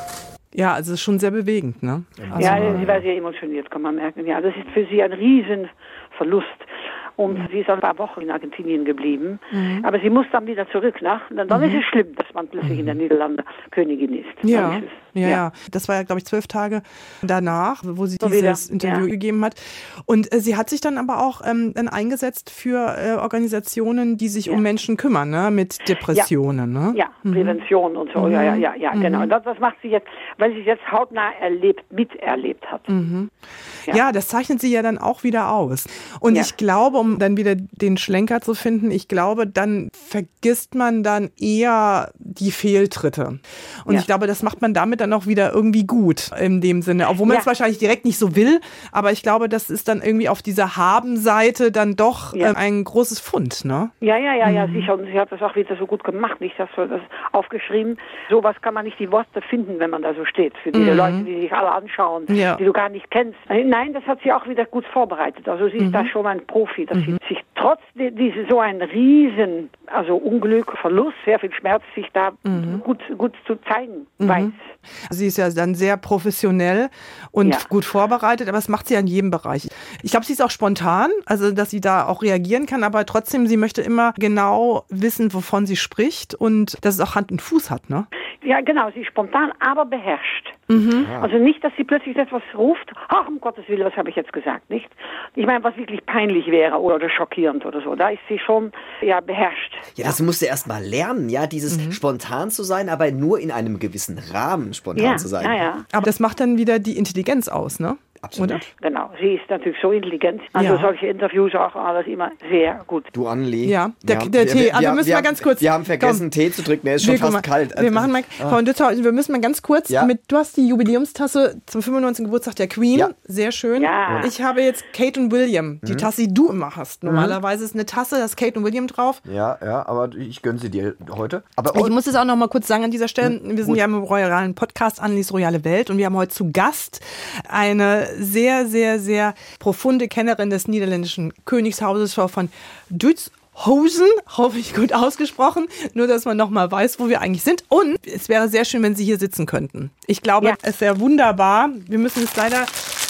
Ja, also es ist schon sehr bewegend, ne? Also, ja, sie war sehr emotioniert, kann man merken. Ja, das ist für sie ein Riesenverlust. Und mhm. sie ist ein paar Wochen in Argentinien geblieben. Mhm. Aber sie muss dann wieder zurück. Nach. Dann, dann mhm. ist es schlimm, dass man plötzlich mhm. in den Niederlanden Königin ist. Ja. ist Ja, ja, ja. Das war ja, glaube ich, zwölf Tage danach, wo sie so dieses wieder. Interview ja. gegeben hat. Und äh, sie hat sich dann aber auch ähm, dann eingesetzt für äh, Organisationen, die sich ja. um Menschen kümmern, ne? Mit Depressionen. Ja, ne? ja. Mhm. Prävention und so. Mhm. Ja, ja, ja, ja mhm. genau. Das, das macht sie jetzt, weil sie es jetzt hautnah erlebt, miterlebt hat. Mhm. Ja. ja, das zeichnet sie ja dann auch wieder aus. Und ja. ich glaube, um dann wieder den Schlenker zu finden, ich glaube, dann vergisst man dann eher die Fehltritte. Und ja. ich glaube, das macht man damit dann auch wieder irgendwie gut in dem Sinne. Obwohl man es ja. wahrscheinlich direkt nicht so will, aber ich glaube, das ist dann irgendwie auf dieser Haben-Seite dann doch ja. äh, ein großes Pfund, ne? Ja, ja, ja, mhm. ja, sicher. Und sie hat das auch wieder so gut gemacht. Ich habe das aufgeschrieben. Sowas kann man nicht die Worte finden, wenn man da so steht. Für diese mhm. Leute, die sich alle anschauen, ja. die du gar nicht kennst. Nein, das hat sie auch wieder gut vorbereitet. Also sie ist mhm. da schon ein Profi, dass mhm. sie sich trotz diese so ein riesen, also Unglück, Verlust, sehr viel Schmerz, sich da mhm. gut, gut zu zeigen mhm. weiß. Sie ist ja dann sehr professionell und ja. gut vorbereitet, aber das macht sie ja in jedem Bereich. Ich glaube, sie ist auch spontan, also dass sie da auch reagieren kann, aber trotzdem, sie möchte immer genau wissen, wovon sie spricht und dass es auch Hand und Fuß hat, ne? Ja, genau, sie ist spontan, aber beherrscht. Mhm. Ja. Also nicht, dass sie plötzlich etwas ruft, ach, um Gottes Willen, was habe ich jetzt gesagt, nicht? Ich meine, was wirklich peinlich wäre oder schockierend oder so, da ist sie schon, ja, beherrscht. Ja, das musst du erst mal lernen, ja, dieses mhm. spontan zu sein, aber nur in einem gewissen Rahmen spontan ja, zu sein. Ja, ja. Aber das macht dann wieder die Intelligenz aus, ne? Absolut. Oder? Genau, sie ist natürlich so intelligent. Also ja. solche Interviews auch alles immer sehr gut. Du, Anneli. Ja, der, der, der Tee. Wir, wir, wir müssen wir, mal ganz kurz. Wir haben vergessen, komm. Tee zu trinken. Der ist schon wir, fast mal, kalt. Wir machen mal, ah. Frau Dützer, wir müssen mal ganz kurz. Ja. Mit, du hast die Jubiläumstasse zum fünfundneunzigsten Geburtstag der Queen. Ja. Sehr schön. Ja. Ich habe jetzt Kate und William. Die mhm. Tasse, die du immer hast. Normalerweise ist eine Tasse, da ist Kate und William drauf. Ja, ja, aber ich gönne sie dir heute. Aber ich muss es auch noch mal kurz sagen an dieser Stelle. Wir sind Gut. ja im royalen Podcast Annelies Royale Welt und wir haben heute zu Gast eine sehr, sehr, sehr profunde Kennerin des niederländischen Königshauses, Frau von Duitshosen, hoffe ich gut ausgesprochen, nur dass man noch mal weiß, wo wir eigentlich sind. Und es wäre sehr schön, wenn Sie hier sitzen könnten. Ich glaube, ja. es wäre wunderbar. Wir müssen es leider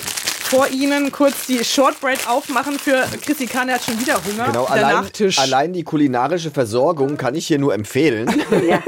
vor Ihnen kurz die Shortbread aufmachen für Chrissy Kahn, der hat schon wieder Hunger. Genau, der allein, Nachtisch. allein die kulinarische Versorgung kann ich hier nur empfehlen. Ja.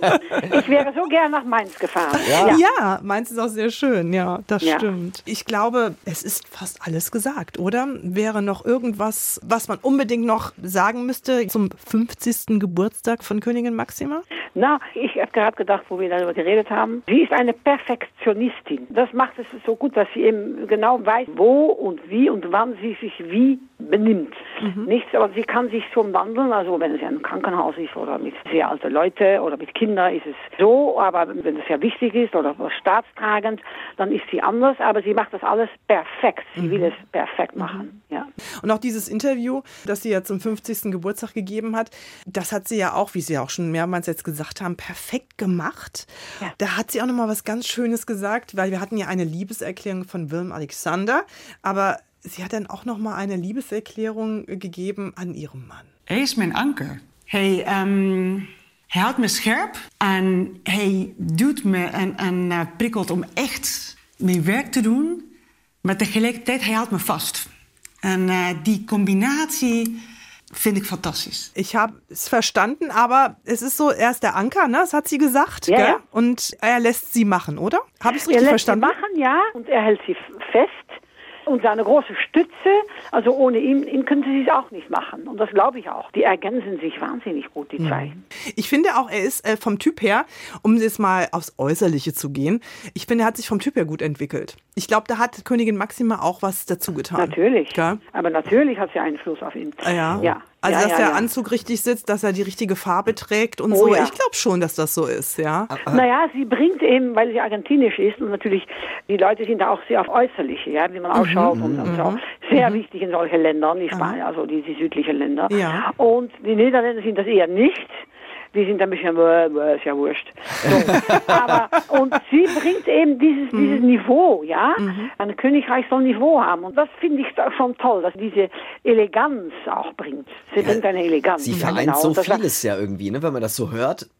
Ich wäre so gern nach Mainz gefahren. Ja, ja. ja Mainz ist auch sehr schön, ja, das ja. stimmt. Ich glaube, es ist fast alles gesagt, oder? Wäre noch irgendwas, was man unbedingt noch sagen müsste zum fünfzigsten Geburtstag von Königin Máxima? Na, ich habe gerade gedacht, wo wir darüber geredet haben, sie ist eine Perfektionistin. Das macht es so gut, dass sie eben genau weiß, wo und wie und wann sie sich wie benimmt. Mhm. Nichts, aber sie kann sich so wandeln, also wenn es ja ein Krankenhaus ist oder mit sehr alten Leuten oder mit Kindern ist es so, aber wenn es sehr wichtig ist oder staatstragend, dann ist sie anders, aber sie macht das alles perfekt. Sie mhm. will es perfekt machen. Mhm. Ja. Und auch dieses Interview, das sie ja zum fünfzigsten Geburtstag gegeben hat, das hat sie ja auch, wie Sie ja auch schon mehrmals jetzt gesagt haben, perfekt gemacht. Ja. Da hat sie auch nochmal was ganz Schönes gesagt, weil wir hatten ja eine Liebeserklärung von Willem Alexander, aber sie hat dann auch noch mal eine Liebeserklärung gegeben an ihren Mann. Hij is mijn anker. Hij, um, hij houdt me scherp en hij duwt me en, en uh, prikkelt om echt mijn werk te doen. Maar tegelijkertijd, hij houdt me vast. En uh, die combinatie finde ich fantastisch. Ich habe es verstanden, aber es ist so, er ist der Anker, ne? Das hat sie gesagt. Ja, gell? ja. Und er lässt sie machen, oder? Habe ich es richtig er lässt verstanden? Sie machen, ja. Und er hält sie fest. Und seine große Stütze, also ohne ihn, ihn könnte sie es auch nicht machen. Und das glaube ich auch. Die ergänzen sich wahnsinnig gut, die zwei. Ich finde auch, er ist äh, vom Typ her, um jetzt mal aufs Äußerliche zu gehen, ich finde, er hat sich vom Typ her gut entwickelt. Ich glaube, da hat Königin Máxima auch was dazu getan. Natürlich. Ja? Aber natürlich hat sie Einfluss auf ihn. Ja. ja. Also, ja, dass ja, der ja. Anzug richtig sitzt, dass er die richtige Farbe trägt und oh, so. Ja. Ich glaube schon, dass das so ist, ja. Naja, sie bringt eben, weil sie argentinisch ist und natürlich, die Leute sind da auch sehr auf Äußerliche, ja, wie man ausschaut mhm, und, und so. Sehr mhm. wichtig in solchen Ländern, die Spanien, also die, die südlichen Länder. Ja. Und die Niederländer sind das eher nicht. Die sind ein bisschen, äh, äh, ist ja wurscht. So. Aber, und sie bringt eben dieses, mhm. dieses Niveau, ja. Mhm. Ein Königreich soll Niveau haben. Und das finde ich schon toll, dass diese Eleganz auch bringt. Sie ja, bringt eine Eleganz. Sie vereint genau. so das vieles ja irgendwie, ne, wenn man das so hört.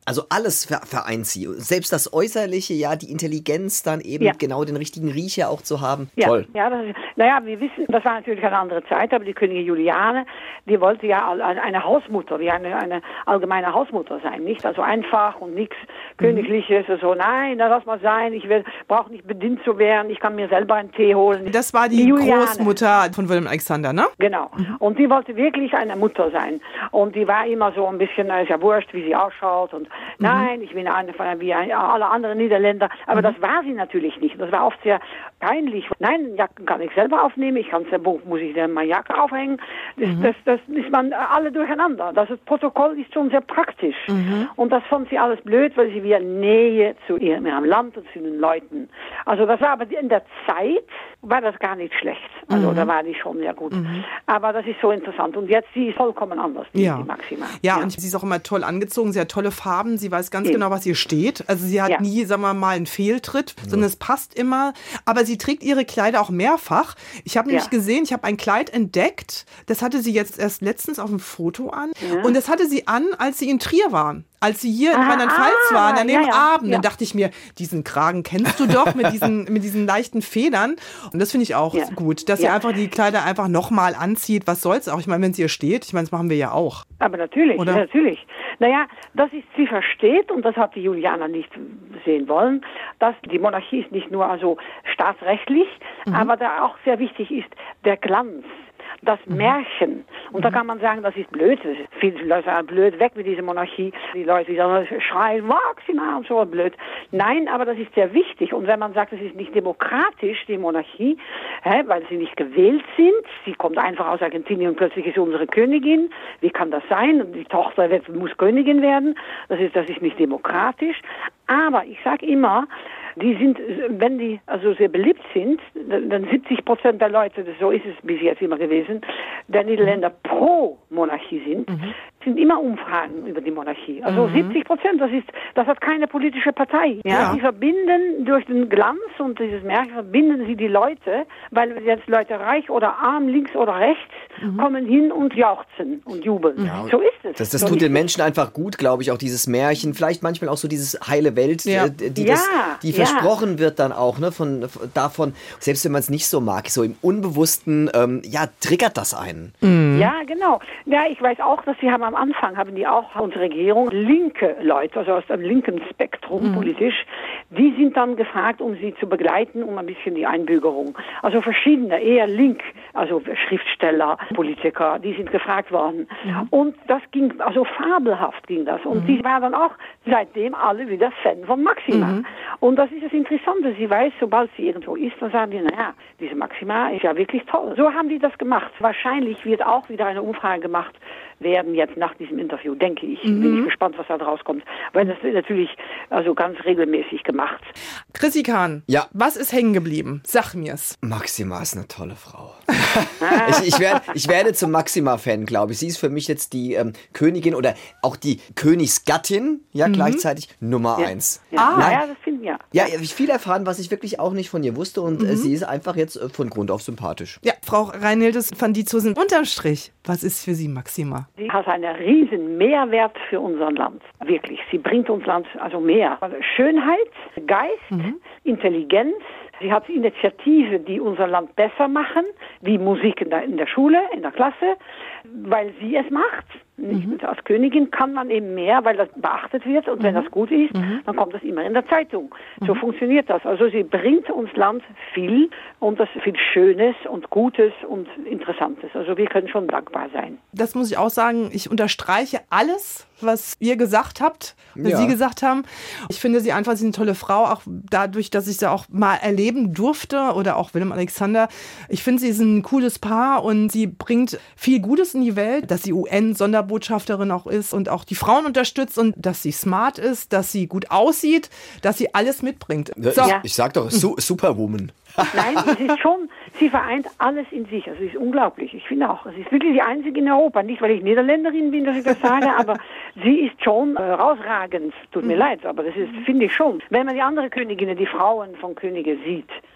Also alles vereint sie. Selbst das Äußerliche, ja, die Intelligenz, dann eben ja. genau den richtigen Riecher auch zu haben. Ja. Toll. Ja, das ist, naja, wir wissen, das war natürlich eine andere Zeit, aber die Königin Juliane, die wollte ja eine Hausmutter, wie eine, eine allgemeine Hausmutter sein, nicht? Also einfach und nichts mhm. Königliches, so, nein, lass mal sein, ich brauche nicht bedient zu werden, ich kann mir selber einen Tee holen. Das war die, die Großmutter von Wilhelm Alexander, ne? Genau. Mhm. Und die wollte wirklich eine Mutter sein. Und die war immer so ein bisschen, ist ja wurscht, wie sie ausschaut und mhm. nein, ich bin eine von wie alle anderen Niederländer. Aber mhm. das war sie natürlich nicht. Das war oft sehr peinlich. Nein, Jacken kann ich selber aufnehmen. Ich kann wo muss ich denn meine Jacke aufhängen? Das, mhm. das, das ist man alle durcheinander. Das Protokoll ist schon sehr praktisch. Mhm. Und das fand sie alles blöd, weil sie wieder Nähe zu ihrem, ihrem Land und zu den Leuten. Also das war aber in der Zeit war das gar nicht schlecht. Also mhm. da war die schon sehr gut. Mhm. Aber das ist so interessant. Und jetzt, sie ist vollkommen anders, die, ja. die Maxima. Ja, ja, und sie ist auch immer toll angezogen. Sie hat tolle Farben. Sie weiß ganz mhm. genau, was ihr steht. Also sie hat ja. nie, sagen wir mal, einen Fehltritt, mhm. sondern es passt immer. Aber sie trägt ihre Kleider auch mehrfach. Ich habe nämlich ja. gesehen, ich habe ein Kleid entdeckt. Das hatte sie jetzt erst letztens auf dem Foto an. Ja. Und das hatte sie an, als sie in Trier waren. Als sie hier in ah, Rheinland-Pfalz ah, waren, an dem ja, ja. Abend, ja. dann dachte ich mir, diesen Kragen kennst du doch mit diesen, mit diesen leichten Federn. Und das finde ich auch ja. gut, dass ja. sie einfach die Kleider einfach nochmal anzieht. Was soll's auch? Ich meine, wenn es ihr steht, ich meine, das machen wir ja auch. Aber natürlich, Oder? natürlich. Naja, das ist, sie versteht, und das hat die Juliana nicht sehen wollen, dass die Monarchie ist nicht nur also staatsrechtlich, mhm. aber da auch sehr wichtig ist der Glanz. Das Märchen. Und mhm. da kann man sagen, das ist blöd. Das ist, viele Leute sagen, blöd, weg mit dieser Monarchie. Die Leute, die dann schreien, Maxima und so, blöd. Nein, aber das ist sehr wichtig. Und wenn man sagt, es ist nicht demokratisch, die Monarchie, hä, weil sie nicht gewählt sind, sie kommt einfach aus Argentinien und plötzlich ist unsere Königin. Wie kann das sein? Und die Tochter wird, muss Königin werden. Das ist, das ist nicht demokratisch. Aber ich sage immer, die sind, wenn die also sehr beliebt sind, dann siebzig Prozent der Leute, so ist es bis jetzt immer gewesen, der Niederländer pro Monarchie sind, mhm. sind immer Umfragen über die Monarchie. Also mhm. siebzig Prozent, das ist, das hat keine politische Partei. Ja? Ja. Sie verbinden durch den Glanz und dieses Märchen, verbinden sie die Leute, weil jetzt Leute reich oder arm, links oder rechts, mhm. kommen hin und jauchzen und jubeln. Ja, so ist es. Das, das so tut den Menschen einfach gut, glaube ich, auch dieses Märchen, vielleicht manchmal auch so dieses heile Welt, ja. die, ja. das, die ja. versprochen wird dann auch, ne, von, davon, selbst wenn man es nicht so mag, so im Unbewussten, ähm, ja, triggert das einen. Mhm. Ja, genau. Ja, ich weiß auch, dass sie haben am Anfang, haben die auch unsere Regierung, linke Leute, also aus dem linken Spektrum mhm. politisch, die sind dann gefragt, um sie zu begleiten, um ein bisschen die Einbürgerung. Also verschiedene, eher link, also Schriftsteller, Politiker, die sind gefragt worden. Mhm. Und das ging, also fabelhaft ging das. Und mhm. die waren dann auch seitdem alle wieder Fan von Maxima. Mhm. Und das ist das Interessante. Sie weiß, sobald sie irgendwo ist, dann sagen die, naja, diese Maxima ist ja wirklich toll. So haben die das gemacht. Wahrscheinlich wird auch wieder eine Umfrage gemacht werden jetzt nach diesem Interview, denke ich. Mhm. Bin ich gespannt, was da draus kommt. Weil das ist natürlich also ganz regelmäßig gemacht. Chrissy Kahn, ja. was ist hängen geblieben? Sag mir's. Maxima ist eine tolle Frau. ich, ich, werde, ich werde zum Maxima-Fan, glaube ich. Sie ist für mich jetzt die ähm, Königin oder auch die Königsgattin, ja, mhm. gleichzeitig Nummer ja. eins. Ja. Ah, ja, das finden wir. Ja, ich habe viel erfahren, was ich wirklich auch nicht von ihr wusste und mhm. äh, sie ist einfach jetzt äh, von Grund auf sympathisch. Ja, Frau Reinhildes van Dietzosen, unterm Strich, was ist für Sie Maxima? Sie hat einen riesen Mehrwert für unser Land. Wirklich. Sie bringt uns Land also mehr. Also Schönheit, Geist, mhm. Intelligenz. Sie hat Initiative, die unser Land besser machen, wie Musik in der, in der Schule, in der Klasse, weil sie es macht. Mhm. Als Königin kann man eben mehr, weil das beachtet wird und mhm. wenn das gut ist, mhm. dann kommt das immer in der Zeitung. Mhm. So funktioniert das. Also sie bringt uns Land viel und das viel Schönes und Gutes und Interessantes. Also wir können schon dankbar sein. Das muss ich auch sagen, ich unterstreiche alles, was ihr gesagt habt, was ja. Sie gesagt haben. Ich finde sie einfach, sie ist eine tolle Frau, auch dadurch, dass ich sie auch mal erleben durfte oder auch Wilhelm Alexander. Ich finde, sie ist ein cooles Paar und sie bringt viel Gutes in die Welt, dass sie U N-Sonderbotschafterin auch ist und auch die Frauen unterstützt und dass sie smart ist, dass sie gut aussieht, dass sie alles mitbringt. So. Ich, ich sag doch, su- Superwoman. Nein, es ist schon, sie vereint alles in sich. Also es ist unglaublich. Ich finde auch, sie ist wirklich die einzige in Europa. Nicht, weil ich Niederländerin bin, dass ich das sage, aber sie ist schon äh, rausragend. Tut mir leid, aber das ist, finde ich schon. Wenn man die anderen Königinnen, die Frauen von Könige sieht,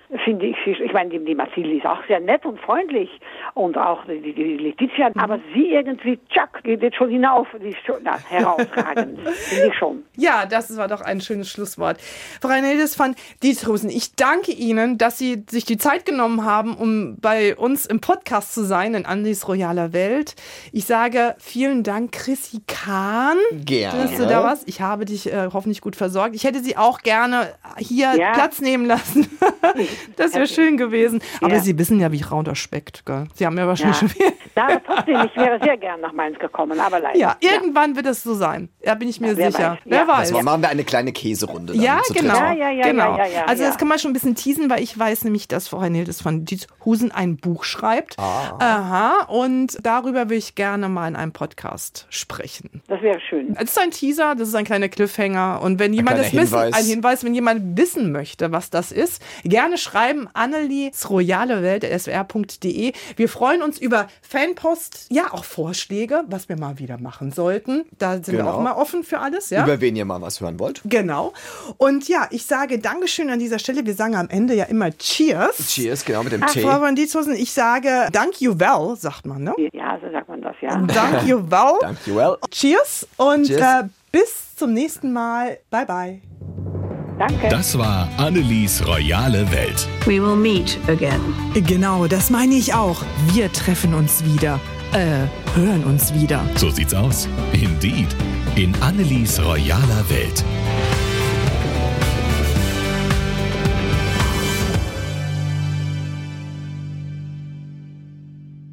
finde ich, ich meine, die, die Mathilde ist auch sehr nett und freundlich und auch die, die Letizia, mhm. aber sie irgendwie, tschack, geht jetzt schon hinauf, die ist schon na, herausragend, finde ich schon. Ja, das war doch ein schönes Schlusswort. Frau Reinhildes van Diethusen, ich danke Ihnen, dass Sie sich die Zeit genommen haben, um bei uns im Podcast zu sein, in Annelies royaler Welt. Ich sage vielen Dank, Chrissy Kahn. Gerne. Dass du da warst. Ich habe dich äh, hoffentlich gut versorgt. Ich hätte Sie auch gerne hier ja. Platz nehmen lassen. Das wäre schön gewesen. Aber ja. Sie wissen ja, wie rau das schmeckt. Gell? Sie haben ja wahrscheinlich ja. schon viel. Na, aber trotzdem, ich wäre sehr gern nach Mainz gekommen, aber leider. Ja, irgendwann ja. wird es so sein. Da bin ich mir ja, wer sicher. Weiß. Wer ja. weiß. Also machen wir eine kleine Käserunde. Ja, genau. Ja, ja, ja, genau. Ja, ja, ja, also ja. das kann man schon ein bisschen teasen, weil ich weiß nämlich, dass Frau Reinhildes van Diethusen ein Buch schreibt. Ah. Aha. Und darüber will ich gerne mal in einem Podcast sprechen. Das wäre schön. Es ist ein Teaser, das ist ein kleiner Cliffhanger. Und wenn jemand das wissen, ein Hinweis, wenn jemand wissen möchte, was das ist, gerne schreiben Annelies royale Welt at s w r punkt d e. Wir freuen uns über Fanpost, ja auch Vorschläge, was wir mal wieder machen sollten. Da sind genau. wir auch mal offen für alles. Ja? Über wen ihr mal was hören wollt. Genau. Und ja, ich sage Dankeschön an dieser Stelle. Wir sagen am Ende ja immer Cheers. Cheers, genau, mit dem Ach, T. Frau van Diethusen, ich sage Dank you well, sagt man, ne? Ja, so sagt man das, ja. Dank you well. Dank you well. Cheers und Cheers. Äh, bis zum nächsten Mal. Bye, bye. Danke. Das war Annelies royale Welt. We will meet again. Genau, das meine ich auch. Wir treffen uns wieder. Äh, hören uns wieder. So sieht's aus. Indeed. In Annelies royaler Welt.